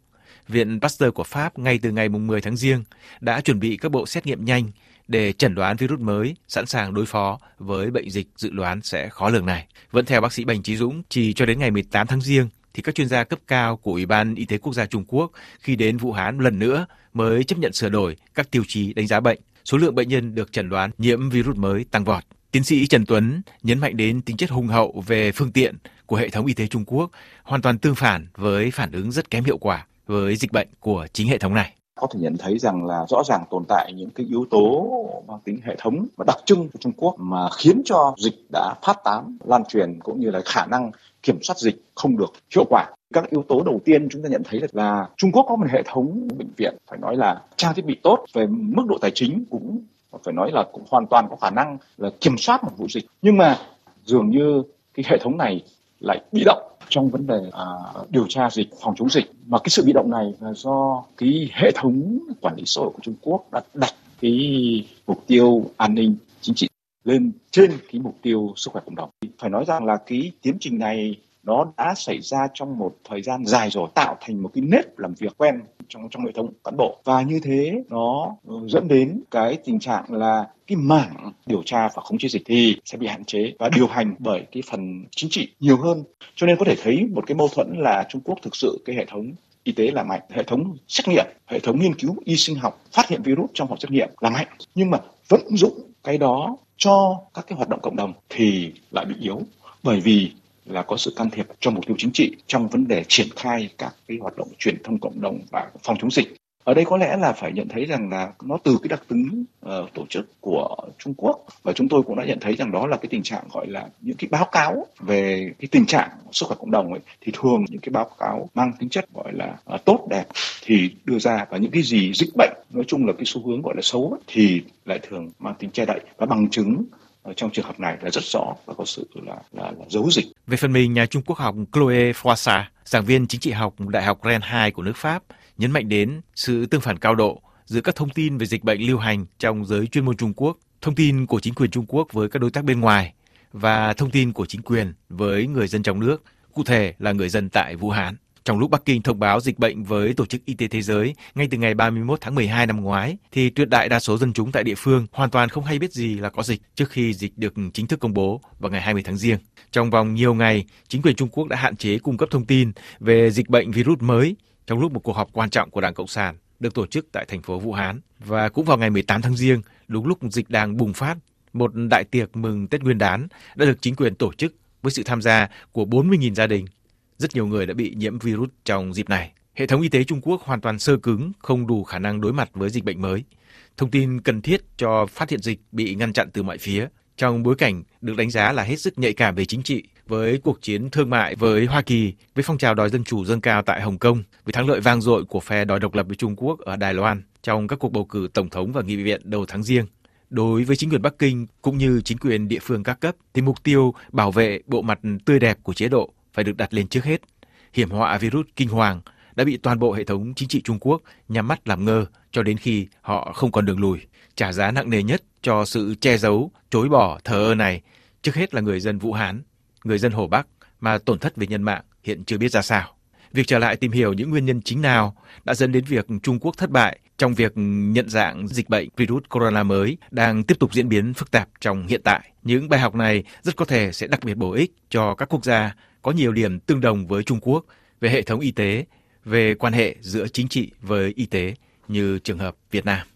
Viện Pasteur của Pháp ngay từ ngày 10 tháng Giêng đã chuẩn bị các bộ xét nghiệm nhanh để chẩn đoán virus mới, sẵn sàng đối phó với bệnh dịch dự đoán sẽ khó lường này. Vẫn theo bác sĩ Bành Chí Dũng, chỉ cho đến ngày 18 tháng Giêng thì các chuyên gia cấp cao của Ủy ban Y tế Quốc gia Trung Quốc khi đến Vũ Hán lần nữa mới chấp nhận sửa đổi các tiêu chí đánh giá bệnh. Số lượng bệnh nhân được chẩn đoán nhiễm virus mới tăng vọt. Tiến sĩ Trần Tuấn nhấn mạnh đến tính chất hùng hậu về phương tiện của hệ thống y tế Trung Quốc, hoàn toàn tương phản với phản ứng rất kém hiệu quả với dịch bệnh của chính hệ thống này. Có thể nhận thấy rằng là rõ ràng tồn tại những cái yếu tố mang tính hệ thống và đặc trưng của Trung Quốc mà khiến cho dịch đã phát tán, lan truyền cũng như là khả năng kiểm soát dịch không được hiệu quả. Các yếu tố đầu tiên chúng ta nhận thấy là Trung Quốc có một hệ thống bệnh viện phải nói là trang thiết bị tốt, về mức độ tài chính cũng phải nói là cũng hoàn toàn có khả năng là kiểm soát một vụ dịch. Nhưng mà dường như cái hệ thống này lại bị động trong vấn đề điều tra dịch, phòng chống dịch. Mà cái sự bị động này là do cái hệ thống quản lý xã hội của Trung Quốc đã đặt cái mục tiêu an ninh chính trị lên trên cái mục tiêu sức khỏe cộng đồng. Phải nói rằng là cái tiến trình này nó đã xảy ra trong một thời gian dài rồi, tạo thành một cái nếp làm việc quen trong hệ thống cán bộ, và như thế nó dẫn đến cái tình trạng là cái mảng điều tra và khống chế dịch thì sẽ bị hạn chế và điều hành bởi cái phần chính trị nhiều hơn. Cho nên có thể thấy một cái mâu thuẫn là Trung Quốc thực sự cái hệ thống y tế là mạnh, hệ thống xét nghiệm, hệ thống nghiên cứu y sinh học phát hiện virus trong phòng xét nghiệm là mạnh, nhưng mà vận dụng cái đó cho các cái hoạt động cộng đồng thì lại bị yếu, bởi vì là có sự can thiệp cho mục tiêu chính trị trong vấn đề triển khai các cái hoạt động truyền thông cộng đồng và phòng chống dịch. Ở đây có lẽ là phải nhận thấy rằng là nó từ cái đặc tính tổ chức của Trung Quốc, và chúng tôi cũng đã nhận thấy rằng đó là cái tình trạng gọi là những cái báo cáo về cái tình trạng sức khỏe cộng đồng ấy, thì thường những cái báo cáo mang tính chất gọi là tốt đẹp thì đưa ra, và những cái gì dịch bệnh nói chung là cái xu hướng gọi là xấu ấy, thì lại thường mang tính che đậy, và bằng chứng trong trường hợp này là rất rõ và có sự là giấu dịch. Về phần mình, nhà Trung Quốc học Chloé Froissart, giảng viên chính trị học Đại học Rennes 2 của nước Pháp, nhấn mạnh đến sự tương phản cao độ giữa các thông tin về dịch bệnh lưu hành trong giới chuyên môn Trung Quốc, thông tin của chính quyền Trung Quốc với các đối tác bên ngoài và thông tin của chính quyền với người dân trong nước, cụ thể là người dân tại Vũ Hán. Trong lúc Bắc Kinh thông báo dịch bệnh với Tổ chức Y tế Thế giới ngay từ ngày 31 tháng 12 năm ngoái, thì tuyệt đại đa số dân chúng tại địa phương hoàn toàn không hay biết gì là có dịch trước khi dịch được chính thức công bố vào ngày 20 tháng Giêng. Trong vòng nhiều ngày, chính quyền Trung Quốc đã hạn chế cung cấp thông tin về dịch bệnh virus mới trong lúc một cuộc họp quan trọng của Đảng Cộng sản được tổ chức tại thành phố Vũ Hán. Và cũng vào ngày 18 tháng Giêng, đúng lúc dịch đang bùng phát, một đại tiệc mừng Tết Nguyên đán đã được chính quyền tổ chức với sự tham gia của 40.000 gia đình. Rất nhiều người đã bị nhiễm virus trong dịp này. Hệ thống y tế Trung Quốc hoàn toàn xơ cứng, không đủ khả năng đối mặt với dịch bệnh mới. Thông tin cần thiết cho phát hiện dịch bị ngăn chặn từ mọi phía, trong bối cảnh được đánh giá là hết sức nhạy cảm về chính trị, với cuộc chiến thương mại với Hoa Kỳ, với phong trào đòi dân chủ dâng cao tại Hồng Kông, với thắng lợi vang dội của phe đòi độc lập với Trung Quốc ở Đài Loan trong các cuộc bầu cử tổng thống và nghị viện đầu tháng Giêng. Đối với chính quyền Bắc Kinh cũng như chính quyền địa phương các cấp, thì mục tiêu bảo vệ bộ mặt tươi đẹp của chế độ phải được đặt lên trước hết. Hiểm họa virus kinh hoàng đã bị toàn bộ hệ thống chính trị Trung Quốc nhắm mắt làm ngơ cho đến khi họ không còn đường lùi. Trả giá nặng nề nhất cho sự che giấu, chối bỏ, thờ ơ này, trước hết là người dân Vũ Hán, người dân Hồ Bắc, mà tổn thất về nhân mạng hiện chưa biết ra sao. Việc trở lại tìm hiểu những nguyên nhân chính nào đã dẫn đến việc Trung Quốc thất bại trong việc nhận dạng dịch bệnh virus corona mới đang tiếp tục diễn biến phức tạp trong hiện tại. Những bài học này rất có thể sẽ đặc biệt bổ ích cho các quốc gia có nhiều điểm tương đồng với Trung Quốc về hệ thống y tế, về quan hệ giữa chính trị với y tế như trường hợp Việt Nam.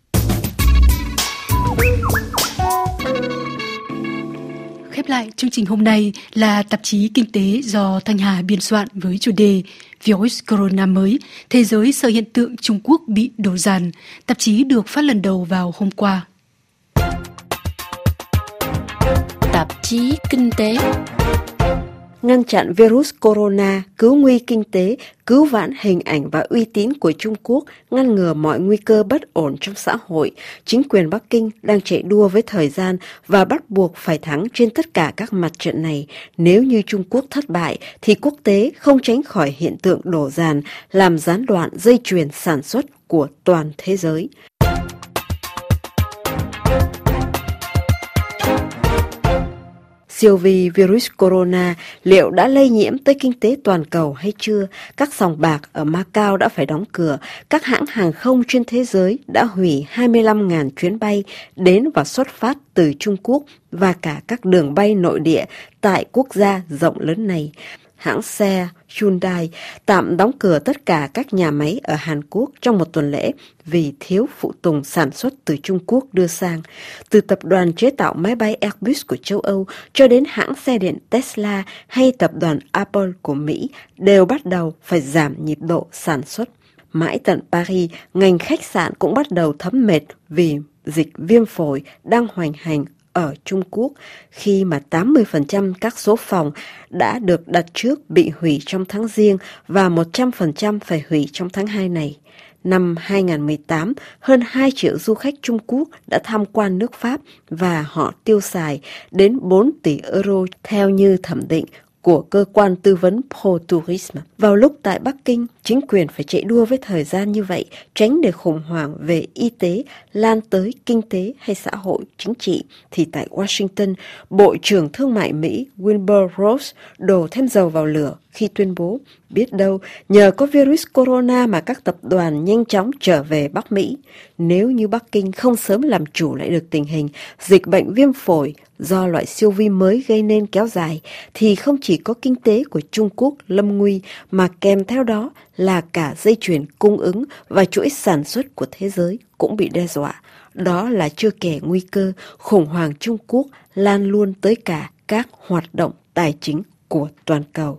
Khép lại chương trình hôm nay là tạp chí Kinh tế do Thanh Hà biên soạn với chủ đề Virus Corona mới, thế giới sợ hiện tượng Trung Quốc bị đổ dàn. Tạp chí được phát lần đầu vào hôm qua. Tạp chí Kinh tế. Ngăn chặn virus corona, cứu nguy kinh tế, cứu vãn hình ảnh và uy tín của Trung Quốc, ngăn ngừa mọi nguy cơ bất ổn trong xã hội. Chính quyền Bắc Kinh đang chạy đua với thời gian và bắt buộc phải thắng trên tất cả các mặt trận này. Nếu như Trung Quốc thất bại, thì quốc tế không tránh khỏi hiện tượng đổ dàn, làm gián đoạn dây chuyền sản xuất của toàn thế giới. Siêu vi virus corona liệu đã lây nhiễm tới kinh tế toàn cầu hay chưa? Các sòng bạc ở Macau đã phải đóng cửa. Các hãng hàng không trên thế giới đã hủy 25.000 chuyến bay đến và xuất phát từ Trung Quốc và cả các đường bay nội địa tại quốc gia rộng lớn này. Hãng xe Hyundai tạm đóng cửa tất cả các nhà máy ở Hàn Quốc trong một tuần lễ vì thiếu phụ tùng sản xuất từ Trung Quốc đưa sang. Từ tập đoàn chế tạo máy bay Airbus của châu Âu cho đến hãng xe điện Tesla hay tập đoàn Apple của Mỹ đều bắt đầu phải giảm nhịp độ sản xuất. Mãi tận Paris, ngành khách sạn cũng bắt đầu thấm mệt vì dịch viêm phổi đang hoành hành ở Trung Quốc, khi mà 80% các số phòng đã được đặt trước bị hủy trong tháng Giêng và 100% phải hủy trong tháng 2 này. Năm 2018, hơn 2 triệu du khách Trung Quốc đã tham quan nước Pháp và họ tiêu xài đến 4 tỷ euro theo như thẩm định của cơ quan tư vấn Pro Tourisme. Vào lúc tại Bắc Kinh, chính quyền phải chạy đua với thời gian như vậy, tránh để khủng hoảng về y tế lan tới kinh tế hay xã hội, chính trị, thì tại Washington, Bộ trưởng Thương mại Mỹ Wilbur Ross đổ thêm dầu vào lửa khi tuyên bố, biết đâu nhờ có virus corona mà các tập đoàn nhanh chóng trở về Bắc Mỹ. Nếu như Bắc Kinh không sớm làm chủ lại được tình hình dịch bệnh viêm phổi do loại siêu vi mới gây nên kéo dài, thì không chỉ có kinh tế của Trung Quốc lâm nguy mà kèm theo đó là cả dây chuyền cung ứng và chuỗi sản xuất của thế giới cũng bị đe dọa. Đó là chưa kể nguy cơ khủng hoảng Trung Quốc lan luôn tới cả các hoạt động tài chính của toàn cầu.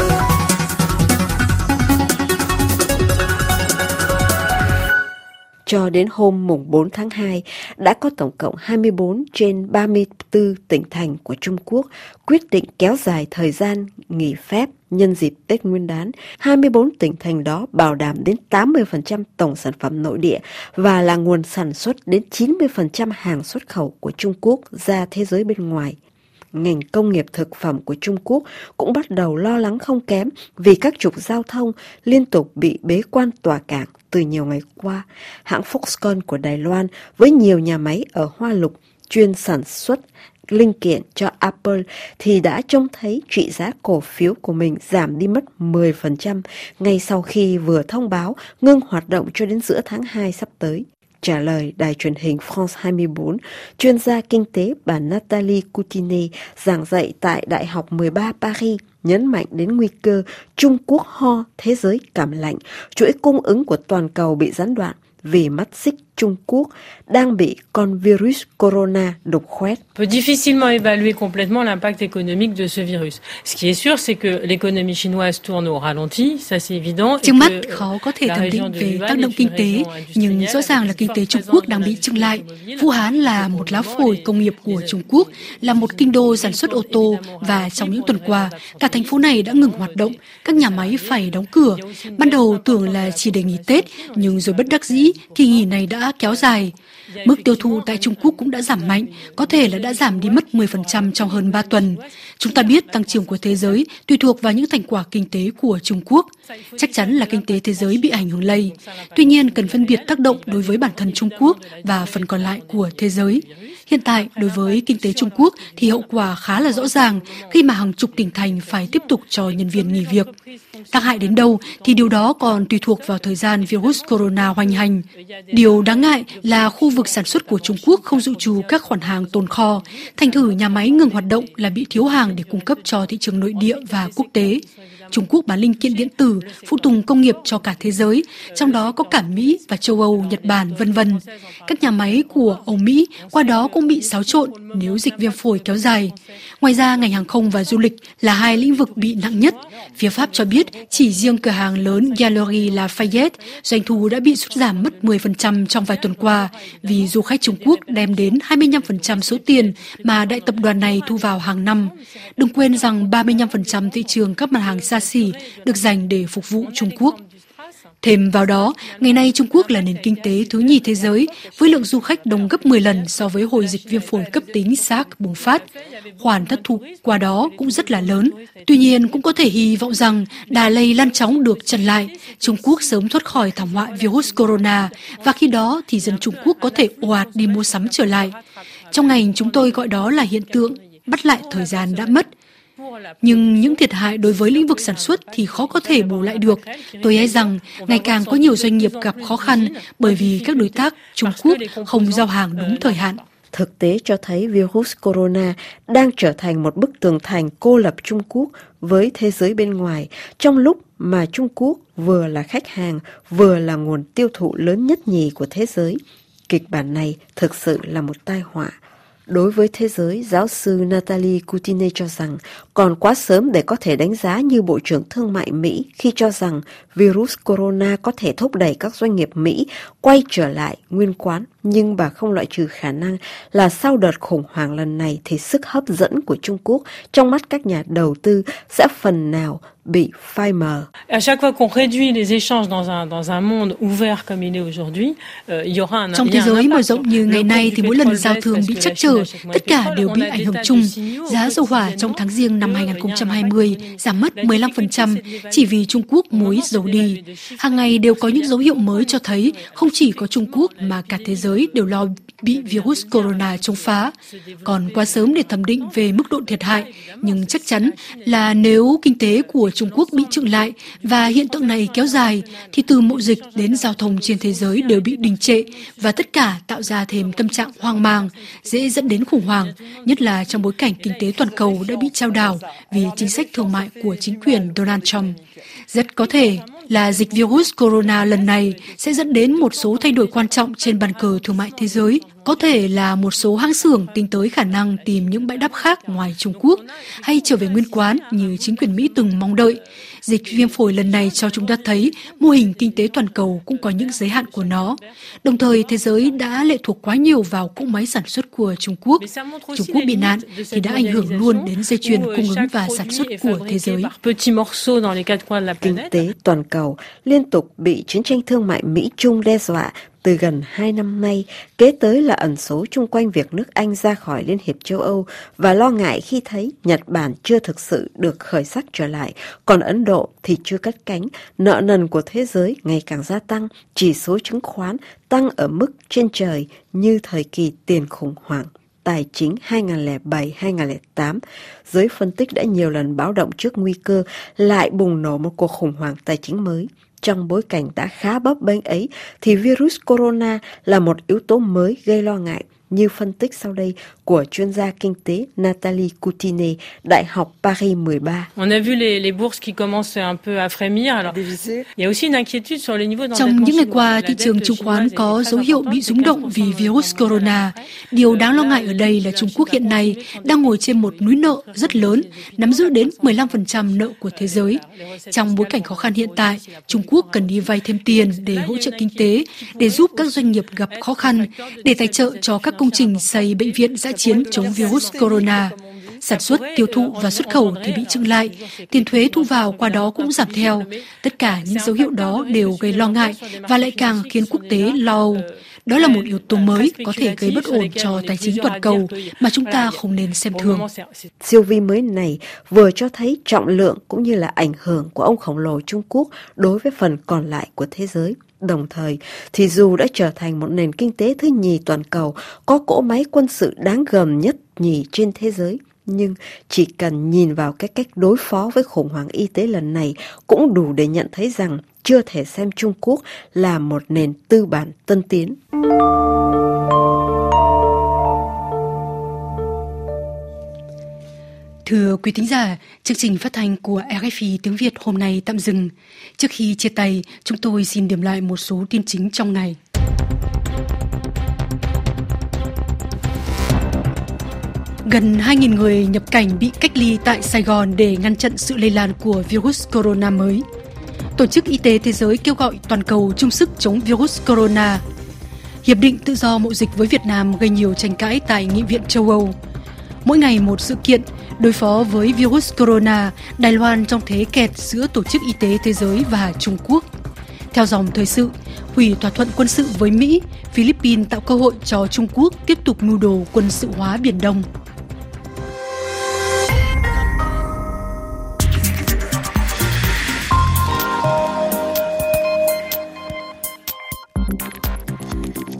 Cho đến hôm mùng 4 tháng 2, đã có tổng cộng 24 trên 34 tỉnh thành của Trung Quốc quyết định kéo dài thời gian nghỉ phép nhân dịp Tết Nguyên đán. 24 tỉnh thành đó bảo đảm đến 80% tổng sản phẩm nội địa và là nguồn sản xuất đến 90% hàng xuất khẩu của Trung Quốc ra thế giới bên ngoài. Ngành công nghiệp thực phẩm của Trung Quốc cũng bắt đầu lo lắng không kém vì các trục giao thông liên tục bị bế quan tòa cảng từ nhiều ngày qua. Hãng Foxconn của Đài Loan với nhiều nhà máy ở Hoa Lục chuyên sản xuất linh kiện cho Apple thì đã trông thấy trị giá cổ phiếu của mình giảm đi mất 10% ngay sau khi vừa thông báo ngưng hoạt động cho đến giữa tháng 2 sắp tới. Trả lời đài truyền hình France 24, chuyên gia kinh tế bà Nathalie Coutinet giảng dạy tại Đại học 13 Paris nhấn mạnh đến nguy cơ Trung Quốc ho, thế giới cảm lạnh, chuỗi cung ứng của toàn cầu bị gián đoạn vì mắt xích Trung Quốc đang bị con virus corona đục khoét. On peut difficilement évaluer complètement l'impact économique de ce virus. Ce qui est sûr, c'est que l'économie chinoise tourne au ralenti, ça c'est évident. Trước mắt khó có thể thẩm định về tác động kinh tế, nhưng rõ ràng là kinh tế Trung Quốc đang bị chững lại. Vũ Hán là một lá phổi công nghiệp của Trung Quốc, là một kinh đô sản xuất ô tô và trong những tuần qua, cả thành phố này đã ngừng hoạt động, các nhà máy phải đóng cửa. Ban đầu tưởng là chỉ để nghỉ Tết, nhưng rồi bất đắc dĩ, kỳ nghỉ này đã kéo dài. Mức tiêu thụ tại Trung Quốc cũng đã giảm mạnh, có thể là đã giảm đi mất 10% trong hơn 3 tuần. Chúng ta biết tăng trưởng của thế giới tùy thuộc vào những thành quả kinh tế của Trung Quốc. Chắc chắn là kinh tế thế giới bị ảnh hưởng lây. Tuy nhiên, cần phân biệt tác động đối với bản thân Trung Quốc và phần còn lại của thế giới. Hiện tại, đối với kinh tế Trung Quốc thì hậu quả khá là rõ ràng khi mà hàng chục tỉnh thành phải tiếp tục cho nhân viên nghỉ việc. Tác hại đến đâu thì điều đó còn tùy thuộc vào thời gian virus corona hoành hành. Điều đáng ngại là khu vực sản xuất của Trung Quốc không dự trù các khoản hàng tồn kho, thành thử nhà máy ngừng hoạt động là bị thiếu hàng để cung cấp cho thị trường nội địa và quốc tế. Trung Quốc bán linh kiện điện tử, phụ tùng công nghiệp cho cả thế giới, trong đó có cả Mỹ và châu Âu, Nhật Bản, v.v. Các nhà máy của Âu Mỹ qua đó cũng bị xáo trộn nếu dịch viêm phổi kéo dài. Ngoài ra, ngành hàng không và du lịch là hai lĩnh vực bị nặng nhất. Phía Pháp cho biết chỉ riêng cửa hàng lớn Galeries Lafayette, doanh thu đã bị sút giảm mất 10% trong vài tuần qua vì du khách Trung Quốc đem đến 25% số tiền mà đại tập đoàn này thu vào hàng năm. Đừng quên rằng 35% thị trường các mặt hàng xa xỉ được dành để phục vụ Trung Quốc. Thêm vào đó, ngày nay Trung Quốc là nền kinh tế thứ nhì thế giới với lượng du khách đông gấp 10 lần so với hồi dịch viêm phổi cấp tính SARS bùng phát. Khoản thất thu qua đó cũng rất là lớn. Tuy nhiên cũng có thể hy vọng rằng đà lây lan chóng được chặn lại, Trung Quốc sớm thoát khỏi thảm họa virus corona và khi đó thì dân Trung Quốc có thể ồ ạt đi mua sắm trở lại. Trong ngành chúng tôi gọi đó là hiện tượng bắt lại thời gian đã mất. Nhưng những thiệt hại đối với lĩnh vực sản xuất thì khó có thể bù lại được. Tôi e rằng ngày càng có nhiều doanh nghiệp gặp khó khăn bởi vì các đối tác Trung Quốc không giao hàng đúng thời hạn. Thực tế cho thấy virus corona đang trở thành một bức tường thành cô lập Trung Quốc với thế giới bên ngoài, trong lúc mà Trung Quốc vừa là khách hàng, vừa là nguồn tiêu thụ lớn nhất nhì của thế giới. Kịch bản này thực sự là một tai họa. Đối với thế giới, giáo sư Natalie Coutine cho rằng còn quá sớm để có thể đánh giá như Bộ trưởng Thương mại Mỹ khi cho rằng virus corona có thể thúc đẩy các doanh nghiệp Mỹ quay trở lại nguyên quán. Nhưng bà không loại trừ khả năng là sau đợt khủng hoảng lần này thì sức hấp dẫn của Trung Quốc trong mắt các nhà đầu tư sẽ phần nào bị phai mờ. Trong thế giới mở rộng như ngày nay thì mỗi lần giao thương bị trắc trở, tất cả đều bị ảnh hưởng chung. Giá dầu hỏa trong tháng Giêng năm 2020 giảm mất 15% chỉ vì Trung Quốc mối dầu đi. Hàng ngày đều có những dấu hiệu mới cho thấy không chỉ có Trung Quốc mà cả thế giới đều lo bị virus corona chống phá. Còn quá sớm để thẩm định về mức độ thiệt hại, nhưng chắc chắn là nếu kinh tế của Trung Quốc bị chững lại và hiện tượng này kéo dài, thì từ mậu dịch đến giao thông trên thế giới đều bị đình trệ và tất cả tạo ra thêm tâm trạng hoang mang, dễ dẫn đến khủng hoảng, nhất là trong bối cảnh kinh tế toàn cầu đã bị chao đảo vì chính sách thương mại của chính quyền Donald Trump. Rất có thể là dịch virus corona lần này sẽ dẫn đến một số thay đổi quan trọng trên bàn cờ thương mại thế giới. Có thể là một số hãng xưởng tính tới khả năng tìm những bãi đáp khác ngoài Trung Quốc hay trở về nguyên quán như chính quyền Mỹ từng mong đợi. Dịch viêm phổi lần này cho chúng ta thấy mô hình kinh tế toàn cầu cũng có những giới hạn của nó. Đồng thời, thế giới đã lệ thuộc quá nhiều vào cỗ máy sản xuất của Trung Quốc. Trung Quốc bị nạn thì đã ảnh hưởng luôn đến dây chuyền cung ứng và sản xuất của thế giới. Kinh tế toàn cầu liên tục bị chiến tranh thương mại Mỹ-Trung đe dọa từ gần 2 năm nay, kế tới là ẩn số chung quanh việc nước Anh ra khỏi Liên hiệp châu Âu và lo ngại khi thấy Nhật Bản chưa thực sự được khởi sắc trở lại, còn Ấn Độ thì chưa cất cánh, nợ nần của thế giới ngày càng gia tăng, chỉ số chứng khoán tăng ở mức trên trời như thời kỳ tiền khủng hoảng tài chính 2007-2008. Giới phân tích đã nhiều lần báo động trước nguy cơ lại bùng nổ một cuộc khủng hoảng tài chính mới. Trong bối cảnh đã khá bấp bênh ấy thì virus corona là một yếu tố mới gây lo ngại, như phân tích sau đây của chuyên gia kinh tế Natalie Coutine, Đại học Paris 13. Trong những ngày qua, thị trường chứng khoán có dấu hiệu bị rung động vì virus corona. Điều đáng lo ngại ở đây là Trung Quốc hiện nay đang ngồi trên một núi nợ rất lớn, nắm giữ đến 15% nợ của thế giới. Trong bối cảnh khó khăn hiện tại, Trung Quốc cần đi vay thêm tiền để hỗ trợ kinh tế, để giúp các doanh nghiệp gặp khó khăn, để tài trợ cho các công trình xây bệnh viện dã chiến chống virus corona. Sản xuất, tiêu thụ và xuất khẩu thì bị chững lại, tiền thuế thu vào qua đó cũng giảm theo. Tất cả những dấu hiệu đó đều gây lo ngại và lại càng khiến quốc tế lo âu. Đó là một yếu tố mới có thể gây bất ổn cho tài chính toàn cầu mà chúng ta không nên xem thường. Siêu vi mới này vừa cho thấy trọng lượng cũng như là ảnh hưởng của ông khổng lồ Trung Quốc đối với phần còn lại của thế giới. Đồng thời, thì dù đã trở thành một nền kinh tế thứ nhì toàn cầu, có cỗ máy quân sự đáng gờm nhất nhì trên thế giới, nhưng chỉ cần nhìn vào cái cách đối phó với khủng hoảng y tế lần này cũng đủ để nhận thấy rằng chưa thể xem Trung Quốc là một nền tư bản tân tiến. Thưa quý thính giả, chương trình phát thanh của RFI tiếng Việt hôm nay tạm dừng. Trước khi chia tay, chúng tôi xin điểm lại một số tin chính trong ngày. Gần 2.000 người nhập cảnh bị cách ly tại Sài Gòn để ngăn chặn sự lây lan của virus corona mới. Tổ chức Y tế Thế giới kêu gọi toàn cầu chung sức chống virus corona. Hiệp định tự do mậu dịch với Việt Nam gây nhiều tranh cãi tại Nghị viện châu Âu. Mỗi ngày một sự kiện đối phó với virus corona, Đài Loan trong thế kẹt giữa Tổ chức Y tế Thế giới và Trung Quốc. Theo dòng thời sự, hủy thỏa thuận quân sự với Mỹ, Philippines tạo cơ hội cho Trung Quốc tiếp tục mưu đồ quân sự hóa Biển Đông.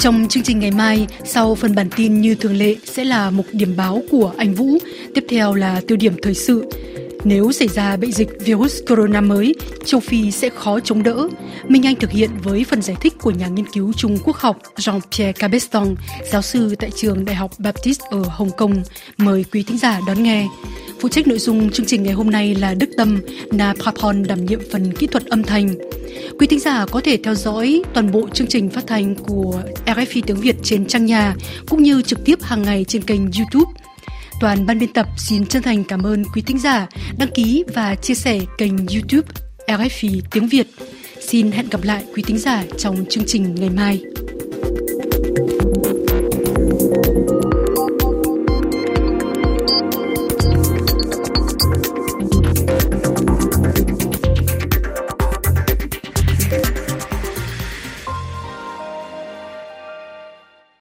Trong chương trình ngày mai, sau phần bản tin như thường lệ sẽ là mục điểm báo của anh Vũ, tiếp theo là tiêu điểm thời sự. Nếu xảy ra bệnh dịch virus corona mới, châu Phi sẽ khó chống đỡ. Minh Anh thực hiện với phần giải thích của nhà nghiên cứu Trung Quốc học Jean-Pierre Cabeston, giáo sư tại trường Đại học Baptiste ở Hồng Kông. Mời quý thính giả đón nghe. Phụ trách nội dung chương trình ngày hôm nay là Đức Tâm, Na Prapon đảm nhiệm phần kỹ thuật âm thanh. Quý thính giả có thể theo dõi toàn bộ chương trình phát thanh của RFI tiếng Việt trên trang nhà, cũng như trực tiếp hàng ngày trên kênh YouTube. Toàn ban biên tập xin chân thành cảm ơn quý thính giả đăng ký và chia sẻ kênh YouTube RFI tiếng Việt. Xin hẹn gặp lại quý thính giả trong chương trình ngày mai.